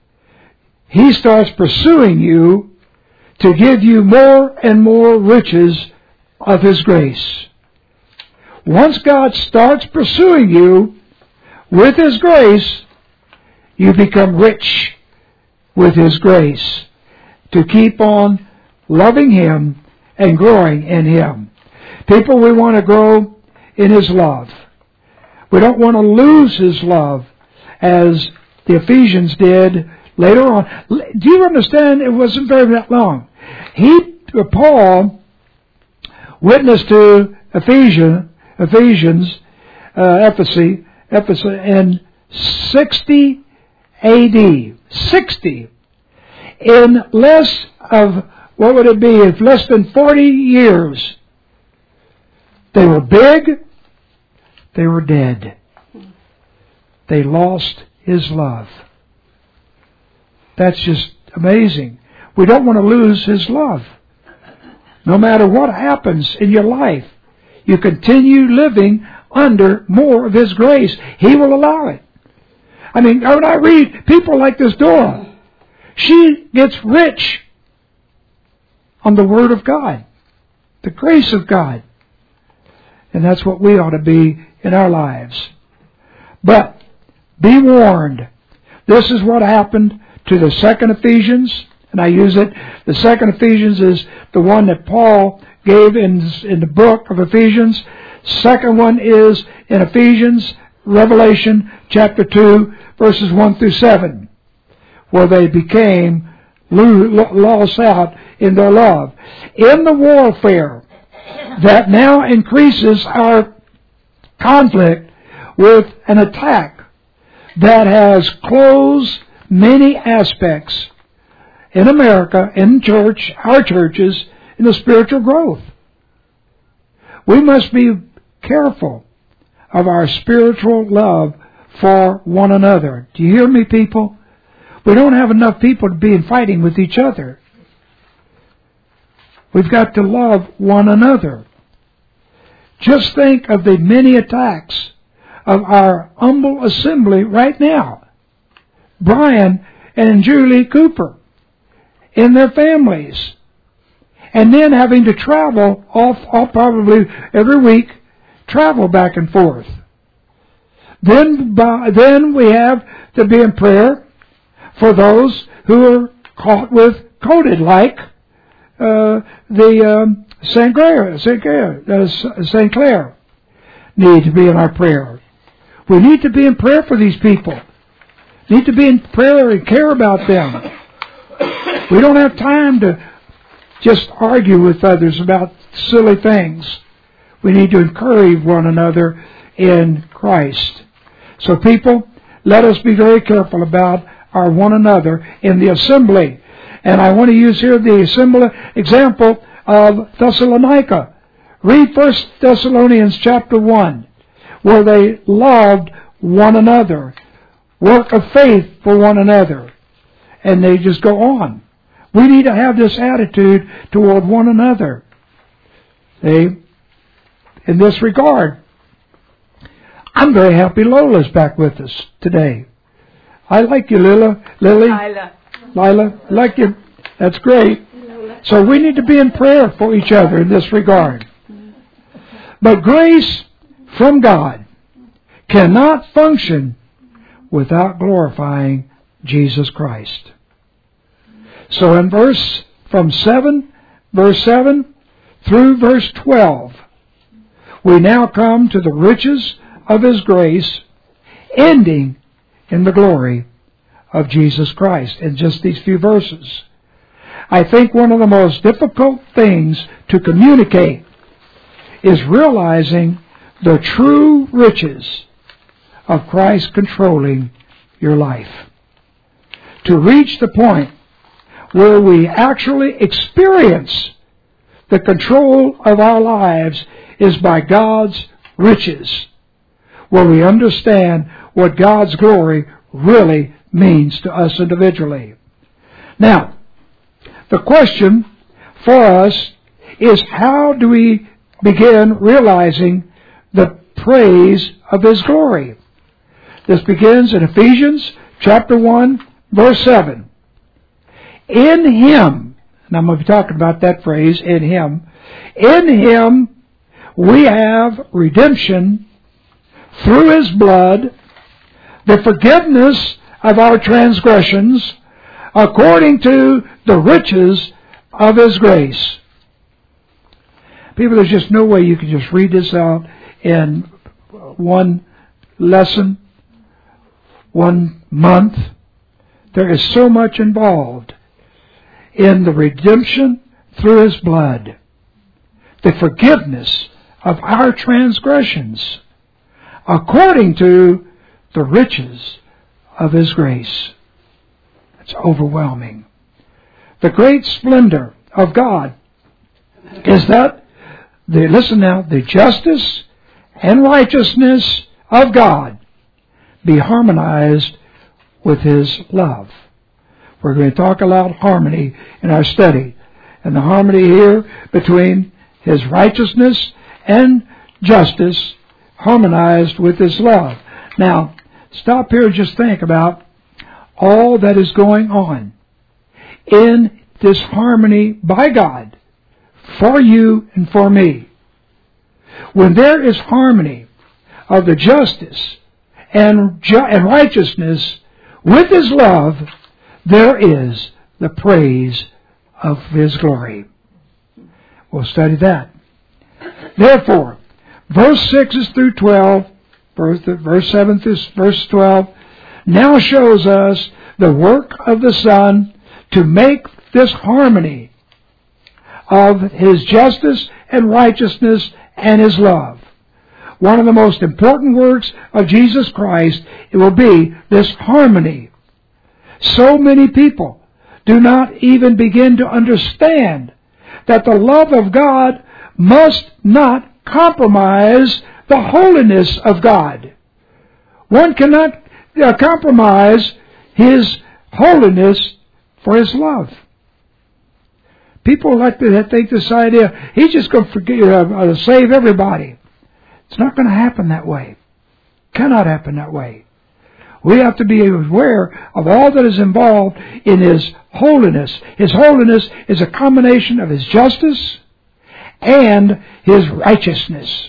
He starts pursuing you to give you more and more riches of His grace. Once God starts pursuing you with His grace, you become rich with His grace to keep on loving Him and growing in Him. People, we want to grow in His love. We don't want to lose His love as the Ephesians did later on. Do you understand? It wasn't very that long. He, Paul, witnessed to Ephesians, Ephesians, uh, Ephesus, Ephesus in sixty A D. sixty. In less of, what would it be, if less than forty years. They were big, they were dead. They lost His love. That's just amazing. We don't want to lose His love. No matter what happens in your life, you continue living under more of His grace. He will allow it. I mean, when I read people like this Dora, she gets rich on the Word of God, the grace of God. And that's what we ought to be in our lives. But be warned. This is what happened to the second Ephesians, and I use it. The second Ephesians is the one that Paul gave in, in the book of Ephesians. Second one is in Ephesians, Revelation chapter two, verses one through seven, where they became lost out in their love. In the warfare that now increases our conflict with an attack that has closed many aspects in America, in church, our churches, in the spiritual growth. We must be careful of our spiritual love for one another. Do you hear me, people? We don't have enough people to be in fighting with each other. We've got to love one another. Just think of the many attacks of our humble assembly right now. Brian and Julie Cooper and their families. And then having to travel off, off probably every week, travel back and forth. Then, by, then we have to be in prayer for those who are caught with COVID, like uh, the um, Saint Clair, Saint Clair, uh, Saint Clair need to be in our prayer. We need to be in prayer for these people. Need to be in prayer and care about them. We don't have time to just argue with others about silly things. We need to encourage one another in Christ. So people, let us be very careful about our one another in the assembly. And I want to use here the assembly example of Thessalonica. Read First Thessalonians chapter one, where they loved one another, work of faith for one another, and they just go on. We need to have this attitude toward one another. See? In this regard, I'm very happy Lola's back with us today. I like you, Lila. Lily. Lila. Lila. I like you. That's great. So we need to be in prayer for each other in this regard. But grace from God cannot function without glorifying Jesus Christ. So in verse from seven, verse seven through verse twelve, we now come to the riches of His grace, ending in the glory of Jesus Christ in just these few verses. I think one of the most difficult things to communicate is realizing the true riches of Christ controlling your life. To reach the point where we actually experience the control of our lives is by God's riches, where we understand what God's glory really means to us individually. Now, the question for us is, how do we begin realizing the praise of His glory? This begins in Ephesians chapter one, verse seven. In Him, and I'm going to be talking about that phrase, in Him, in Him we have redemption through His blood, the forgiveness of our transgressions, according to the riches of His grace. People, there's just no way you can just read this out in one lesson, one month. There is so much involved in the redemption through His blood, the forgiveness of our transgressions, according to the riches of His grace. It's overwhelming. The great splendor of God is that, the, listen now, the justice and righteousness of God be harmonized with His love. We're going to talk about harmony in our study. And the harmony here between His righteousness and justice harmonized with His love. Now, stop here and just think about all that is going on in this harmony by God for you and for me. When there is harmony of the justice and, ju- and righteousness with His love, there is the praise of His glory. We'll study that. Therefore, verse six through twelve, verse, verse seven through verse twelve, now shows us the work of the Son to make this harmony of His justice and righteousness and His love. One of the most important works of Jesus Christ, it will be this harmony. So many people do not even begin to understand that the love of God must not compromise the holiness of God. One cannot uh, compromise His holiness for His love. People like to think this idea, He's just going to forgive, uh, save everybody. It's not going to happen that way. Cannot happen that way. We have to be aware of all that is involved in His holiness. His holiness is a combination of His justice and His righteousness.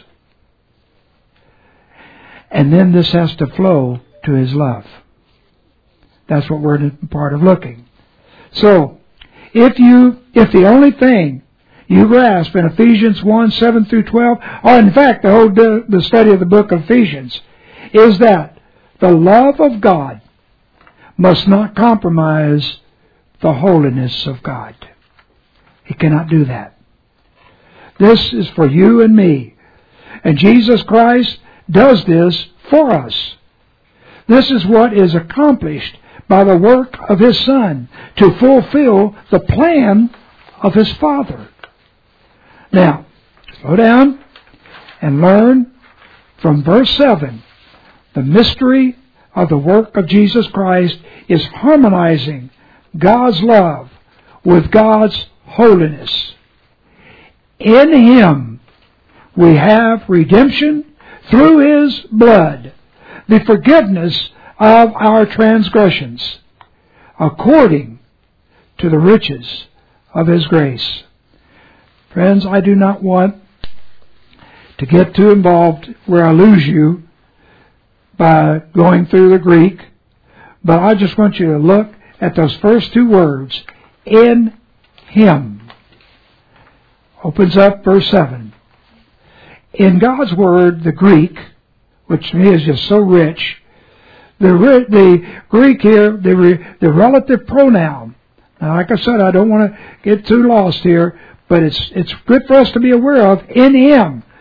And then this has to flow to His love. That's what we're in part of looking. So, if you, if the only thing you grasp in Ephesians one, seven through twelve, or in fact the whole the study of the book of Ephesians, is that the love of God must not compromise the holiness of God. He cannot do that. This is for you and me. And Jesus Christ does this for us. This is what is accomplished by the work of His Son to fulfill the plan of His Father. Now, slow down and learn from verse seven. The mystery of the work of Jesus Christ is harmonizing God's love with God's holiness. In Him we have redemption through His blood, the forgiveness of our transgressions, according to the riches of His grace. Friends, I do not want to get too involved where I lose you by going through the Greek, but I just want you to look at those first two words, in Him. Opens up verse seven. In God's Word, the Greek, which to me is just so rich, the the Greek here, the, re, the relative pronoun. Now, like I said, I don't want to get too lost here, but it's it's good for us to be aware of, in Him.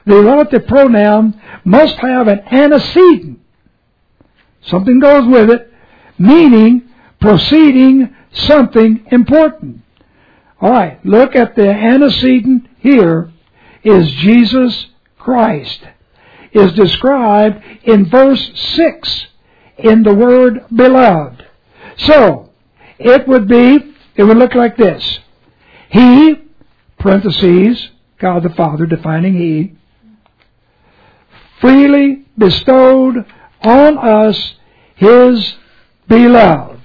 the relative pronoun must have an antecedent. Something goes with it, meaning preceding something important. All right, look at the antecedent here is Jesus Christ. Is described in verse six in the word beloved. So, it would be, it would look like this. He, parentheses, God the Father defining He, freely bestowed on us His beloved.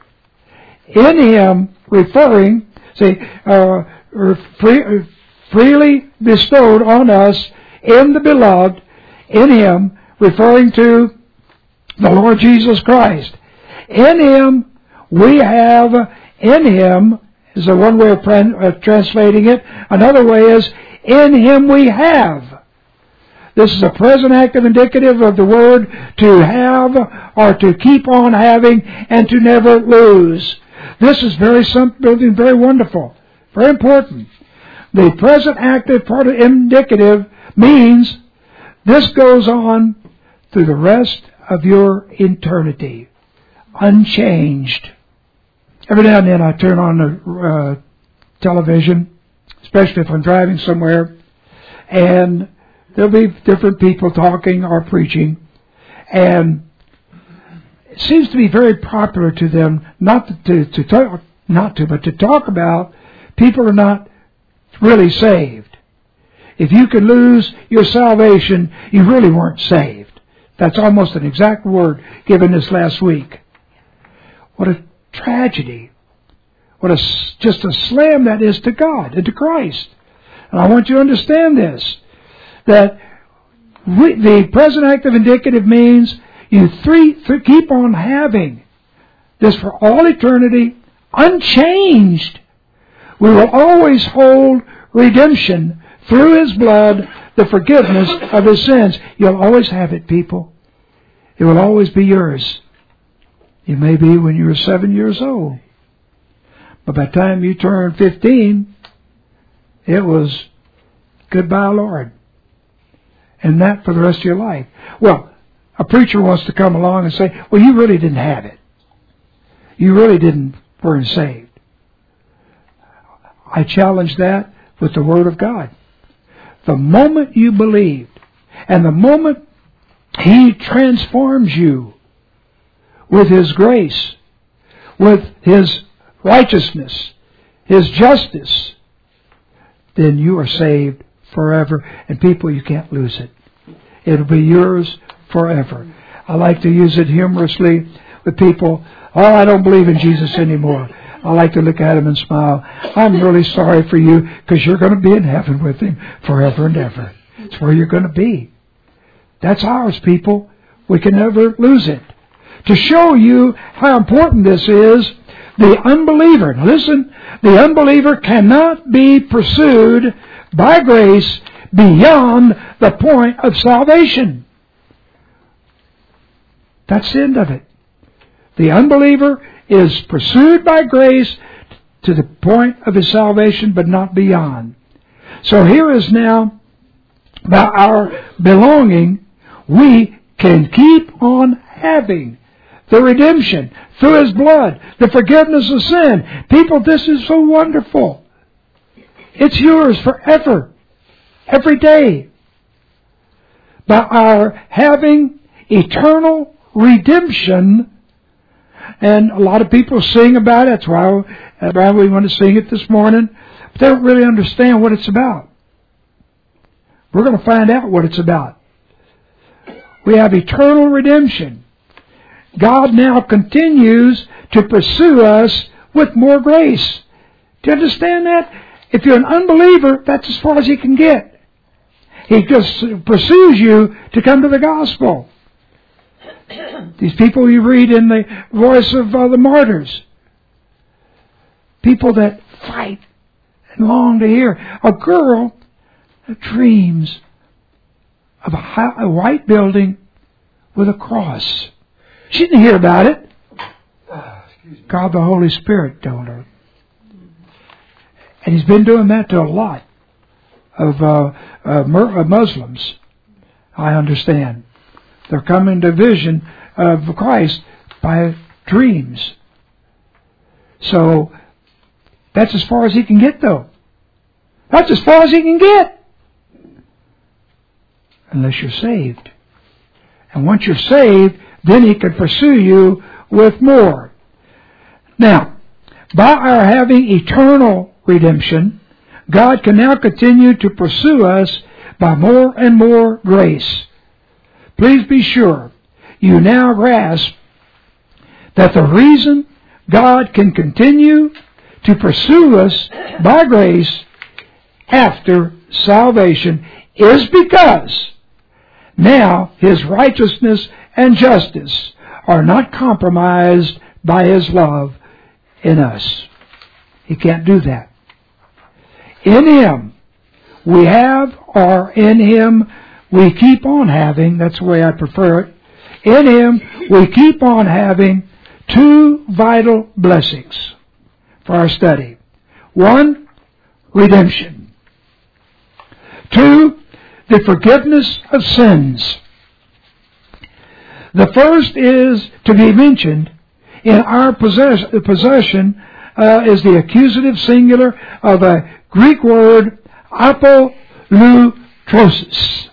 In Him, referring, say, uh, free, freely bestowed on us in the beloved, in Him, referring to the Lord Jesus Christ. In Him, we have, in Him, is a one way of translating it. Another way is, in Him we have. This is a present active indicative of the word to have, or to keep on having, and to never lose. This is very something very wonderful, very important. The present active part of indicative means this goes on through the rest of your eternity, unchanged. Every now and then I turn on the uh, television, especially if I'm driving somewhere, and there'll be different people talking or preaching, and it seems to be very popular to them not to, to, to talk, not to, but to talk about people are not really saved. If you could lose your salvation, you really weren't saved. That's almost an exact word given this last week. What a tragedy. What a, just a slam that is to God and to Christ. And I want you to understand this, that we, the present active indicative means you three, th- keep on having this for all eternity, unchanged. We will always hold redemption through His blood, the forgiveness of His sins. You'll always have it, people. It will always be yours. You may be when you were seven years old. But by the time you turn fifteen, it was goodbye, Lord. And that for the rest of your life. Well, a preacher wants to come along and say, well, you really didn't have it. You really didn't weren't saved. I challenge that with the Word of God. The moment you believed, and the moment He transforms you with His grace, with His righteousness, His justice, then you are saved forever. And people, you can't lose it. It'll be yours forever. I like to use it humorously with people. Oh, I don't believe in Jesus anymore. I like to look at him and smile. I'm really sorry for you, because you're going to be in heaven with Him forever and ever. It's where you're going to be. That's ours, people. We can never lose it. To show you how important this is, the unbeliever, now listen, the unbeliever cannot be pursued by grace beyond the point of salvation. That's the end of it. The unbeliever is pursued by grace to the point of his salvation, but not beyond. So here is now, by our belonging, we can keep on having the redemption through His blood, the forgiveness of sin. People, this is so wonderful. It's yours forever, every day. By our having eternal redemption. And a lot of people sing about it. That's why, that's why we want to sing it this morning. But they don't really understand what it's about. We're going to find out what it's about. We have eternal redemption. God now continues to pursue us with more grace. Do you understand that? If you're an unbeliever, that's as far as He can get. He just pursues you to come to the gospel. These people you read in the voice of uh, the martyrs. People that fight and long to hear. A girl that dreams of a, high, a white building with a cross. She didn't hear about it. God the Holy Spirit told her. And He's been doing that to a lot of uh, uh, Muslims. I understand. They're coming to vision of Christ by dreams. So that's as far as he can get, though. That's as far as he can get. Unless you're saved. And once you're saved, then he can pursue you with more. Now, by our having eternal redemption, God can now continue to pursue us by more and more grace. Please be sure you now grasp that the reason God can continue to pursue us by grace after salvation is because now His righteousness and justice are not compromised by His love in us. He can't do that. In Him we have, or in Him we keep on having, that's the way I prefer it, in Him we keep on having two vital blessings for our study. One, redemption. Two, the forgiveness of sins. The first is to be mentioned in our possess- possession uh, is the accusative singular of a Greek word, apolutrosis.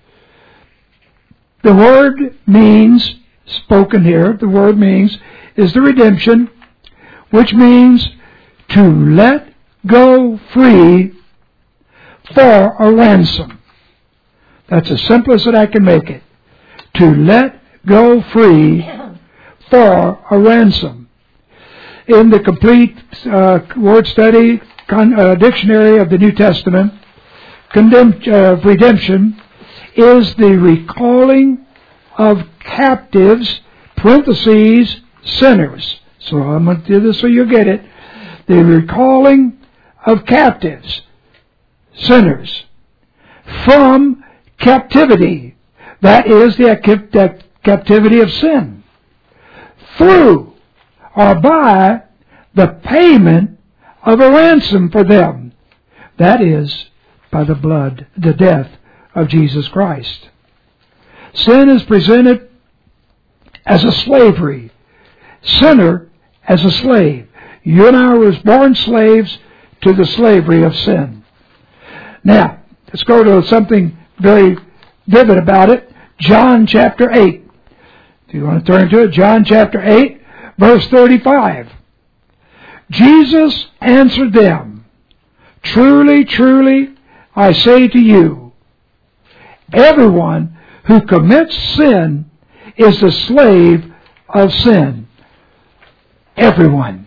The word means, spoken here, the word means, is the redemption, which means to let go free for a ransom. That's as simple as that I can make it. To let go free for a ransom. In the complete uh, word study con- uh, dictionary of the New Testament, condemn- uh, redemption is the recalling of captives, parentheses, sinners. So I'm going to do this so you get it. The recalling of captives, sinners, from captivity. That is the captivity of sin. Through or by the payment of a ransom for them. That is by the blood, the death of Jesus Christ. Sin is presented as a slavery. Sinner as a slave. You and I were born slaves to the slavery of sin. Now, let's go to something very vivid about it. John chapter eight. If you want to turn to it, John chapter eight, verse thirty-five. Jesus answered them, "Truly, truly, I say to you, everyone who commits sin is the slave of sin." Everyone.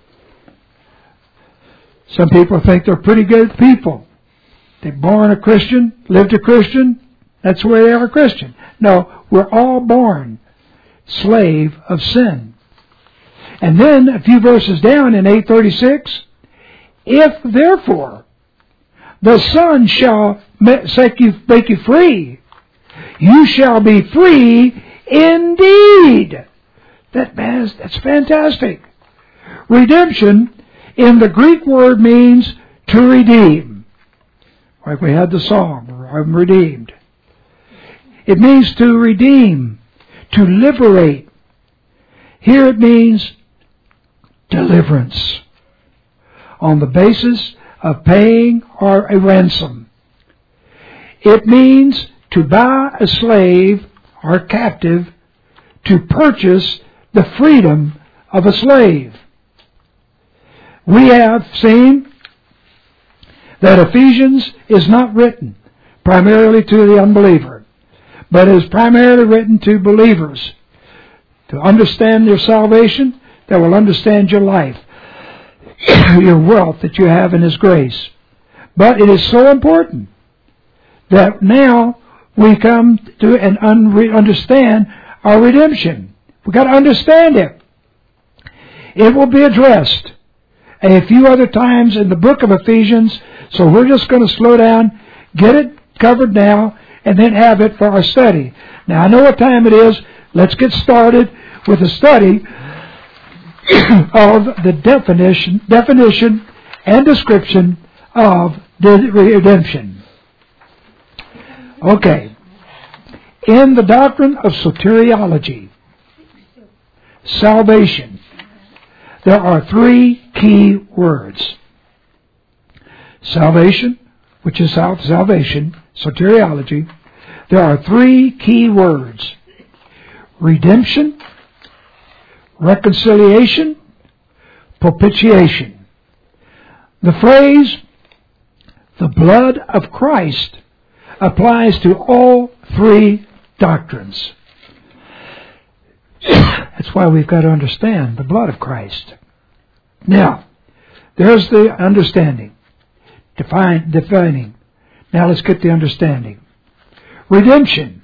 Some people think they're pretty good people. They're born a Christian, lived a Christian, that's the way they are a Christian. No, we're all born slave of sin. And then a few verses down in eight thirty-six, if therefore the Son shall make you, make you free, you shall be free indeed. That man, that's fantastic. Redemption in the Greek word means to redeem. Like we had the song, I'm redeemed. It means to redeem, to liberate. Here it means deliverance on the basis of paying or a ransom. It means to buy a slave or captive to purchase the freedom of a slave. We have seen that Ephesians is not written primarily to the unbeliever, but is primarily written to believers to understand their salvation, that will understand your life, your wealth that you have in His grace. But it is so important that now we come to and un- understand our redemption. We've got to understand it. It will be addressed a few other times in the book of Ephesians, so we're just going to slow down, get it covered now, and then have it for our study. Now, I know what time it is. Let's get started with a study of the definition, definition and description of the redemption. Okay. In the doctrine of soteriology, salvation, there are three key words. Salvation, which is salvation, soteriology, there are three key words. Redemption, reconciliation, propitiation. The phrase, the blood of Christ, applies to all three doctrines. That's why we've got to understand the blood of Christ. Now, there's the understanding. Define, defining. Now let's get the understanding. Redemption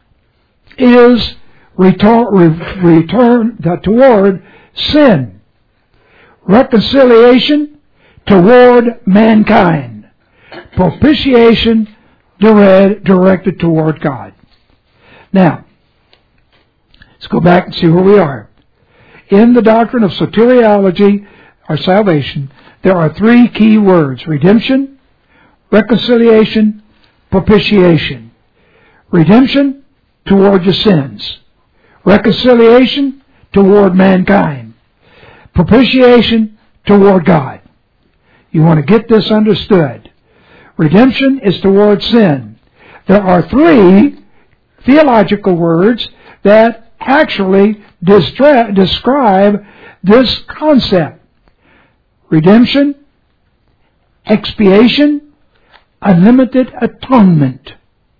is return, re, return toward sin. Reconciliation toward mankind. Propitiation directed toward God. Now, let's go back and see where we are. In the doctrine of soteriology, or salvation, there are three key words. Redemption, reconciliation, propitiation. Redemption, toward your sins. Reconciliation, toward mankind. Propitiation, toward God. You want to get this understood. Redemption is toward sin. There are three theological words that actually distra- describe this concept. Redemption, expiation, unlimited atonement.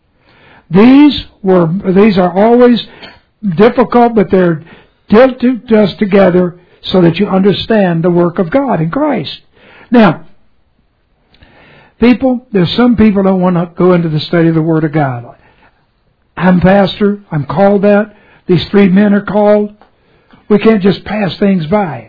These were these are always difficult, but they're tilted us together so that you understand the work of God in Christ. Now, people, there's some people that don't want to go into the study of the Word of God. I'm pastor. I'm called that. These three men are called. We can't just pass things by.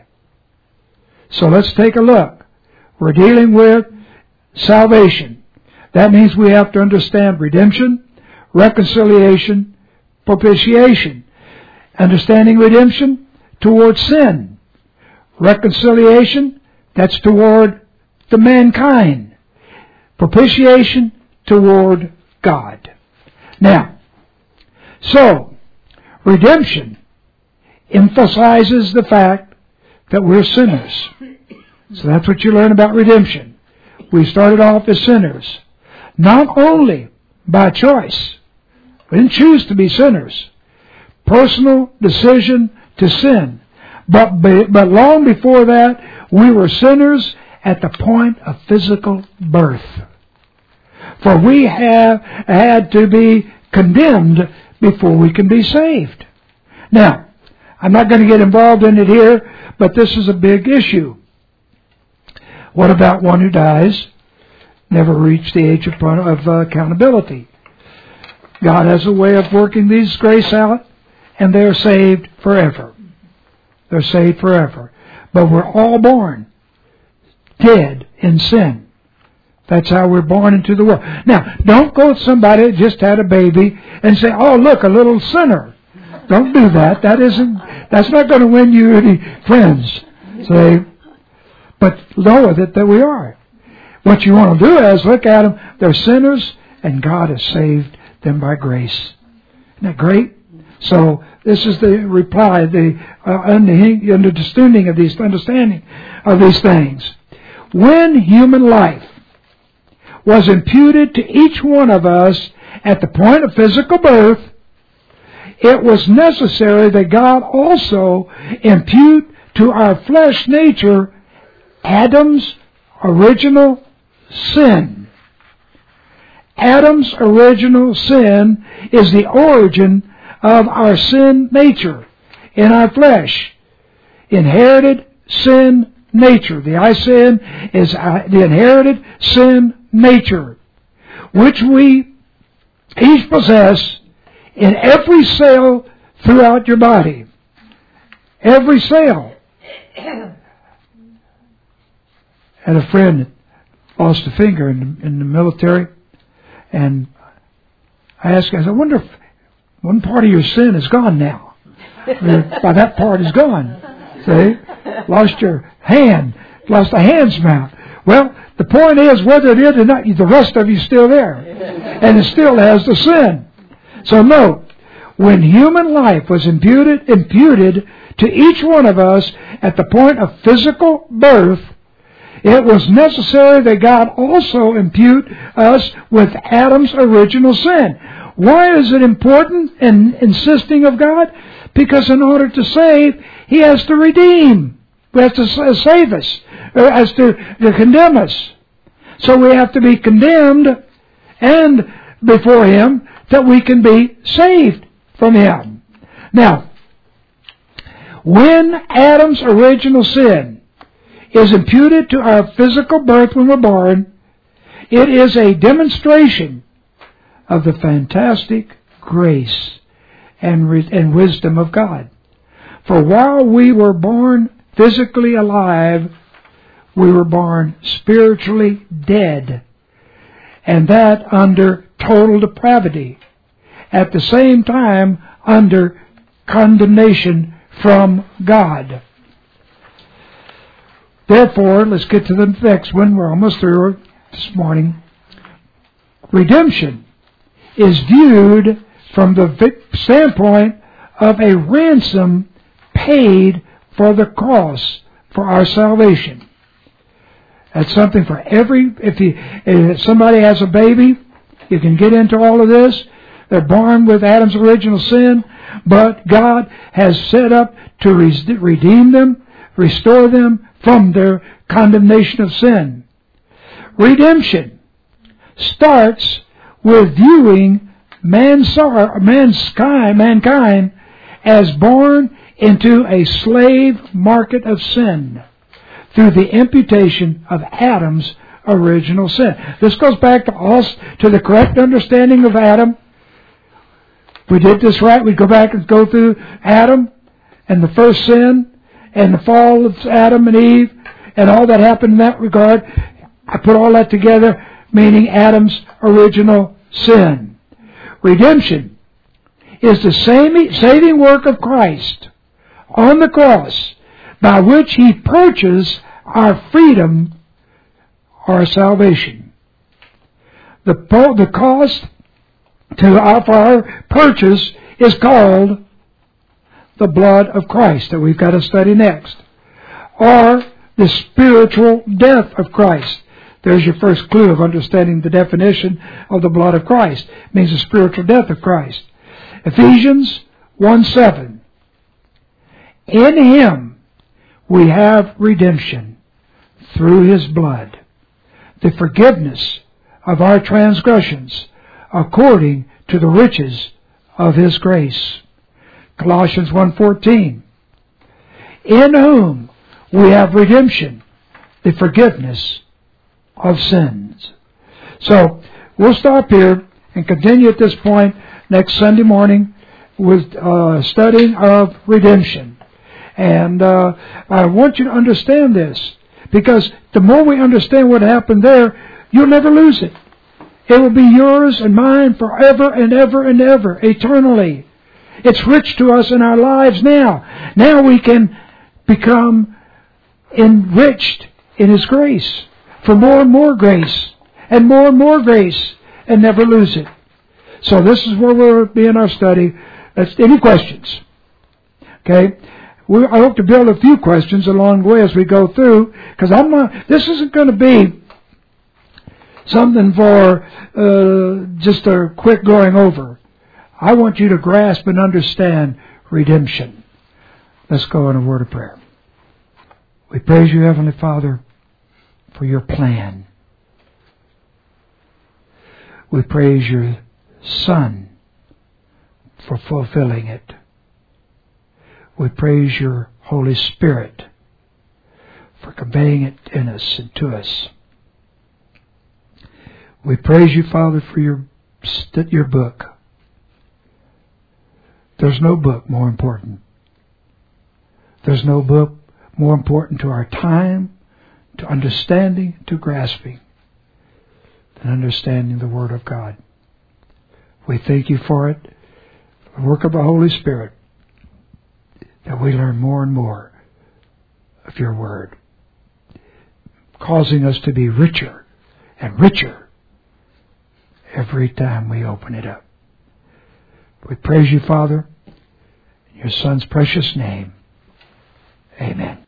So let's take a look. We're dealing with salvation. That means we have to understand redemption, reconciliation, propitiation. Understanding redemption toward sin. Reconciliation, that's toward the mankind. Propitiation toward God. Now, so, redemption emphasizes the fact that we're sinners. So that's what you learn about redemption. We started off as sinners. Not only by choice. We didn't choose to be sinners. Personal decision to sin. But, but long before that, we were sinners at the point of physical birth. For we have had to be condemned before we can be saved. Now, I'm not going to get involved in it here, but this is a big issue. What about one who dies, never reached the age of, of uh, accountability? God has a way of working these grace out, and they're saved forever. They're saved forever. But we're all born dead in sin. That's how we're born into the world. Now, don't go with somebody that just had a baby and say, oh, look, a little sinner. Don't do that. That isn't, that's not going to win you any friends. See? But know that, that we are. What you want to do is look at them. They're sinners, and God has saved them by grace. Isn't that great? So this is the reply, the uh, understanding of these understanding of these things. When human life was imputed to each one of us at the point of physical birth, it was necessary that God also impute to our flesh nature Adam's original sin. Adam's original sin is the origin of our sin nature in our flesh. Inherited sin nature. The I sin is the inherited sin nature, which we each possess in every cell throughout your body. Every cell. I had a friend that lost a finger in the, in the military, and I asked him, I said, I wonder if one part of your sin is gone now. By that part is gone. See? Lost your hand. Lost a hand's mount. Well, the point is, whether it is or not, the rest of you is still there. And it still has the sin. So note, when human life was imputed, imputed to each one of us at the point of physical birth, it was necessary that God also impute us with Adam's original sin. Why is it important in insisting of God? Because in order to save, He has to redeem. He has to save us. Or has to, to condemn us. So we have to be condemned and before Him that we can be saved from Him. Now, when Adam's original sin is imputed to our physical birth when we're born, it is a demonstration of the fantastic grace and, and wisdom of God. For while we were born physically alive, we were born spiritually dead, and that under total depravity. At the same time, under condemnation from God. Therefore, let's get to the next one. We're almost through this morning. Redemption is viewed from the standpoint of a ransom paid for the cross for our salvation. That's something for every, if, you, if somebody has a baby, you can get into all of this. They're born with Adam's original sin, but God has set up to redeem them, restore them from their condemnation of sin. Redemption starts with viewing mankind, mankind as born into a slave market of sin through the imputation of Adam's original sin. This goes back to us, to the correct understanding of Adam. If we did this right, we'd go back and go through Adam and the first sin and the fall of Adam and Eve and all that happened in that regard. I put all that together, meaning Adam's original sin. Redemption is the same saving work of Christ on the cross by which He purchased our freedom, our salvation. The, the cost to our, our purchase is called the blood of Christ that we've got to study next, or the spiritual death of Christ. There's your first clue of understanding the definition of the blood of Christ. It means the spiritual death of Christ. Ephesians one seven. In Him we have redemption through His blood, the forgiveness of our transgressions according to the riches of His grace. Colossians one fourteen. In whom we have redemption, the forgiveness of sins. So, we'll stop here and continue at this point next Sunday morning with uh, studying of redemption. And uh, I want you to understand this, because the more we understand what happened there, you'll never lose it. It will be yours and mine forever and ever and ever, eternally. It's rich to us in our lives now. Now we can become enriched in His grace for more and more grace and more and more grace and never lose it. So this is where we'll be in our study. That's, any questions? Okay? We, I hope to build a few questions along the way as we go through, because I'm not, this isn't going to be something for uh, just a quick going over. I want you to grasp and understand redemption. Let's go in a word of prayer. We praise you, Heavenly Father, for your plan. We praise your Son for fulfilling it. We praise your Holy Spirit for conveying it in us and to us. We praise you, Father, for your, your book. There's no book more important. There's no book more important to our time, to understanding, to grasping, than understanding the Word of God. We thank you for it, the work of the Holy Spirit, that we learn more and more of your Word. causing us to be richer and richer every time we open it up. We praise you, Father, in your Son's precious name. Amen.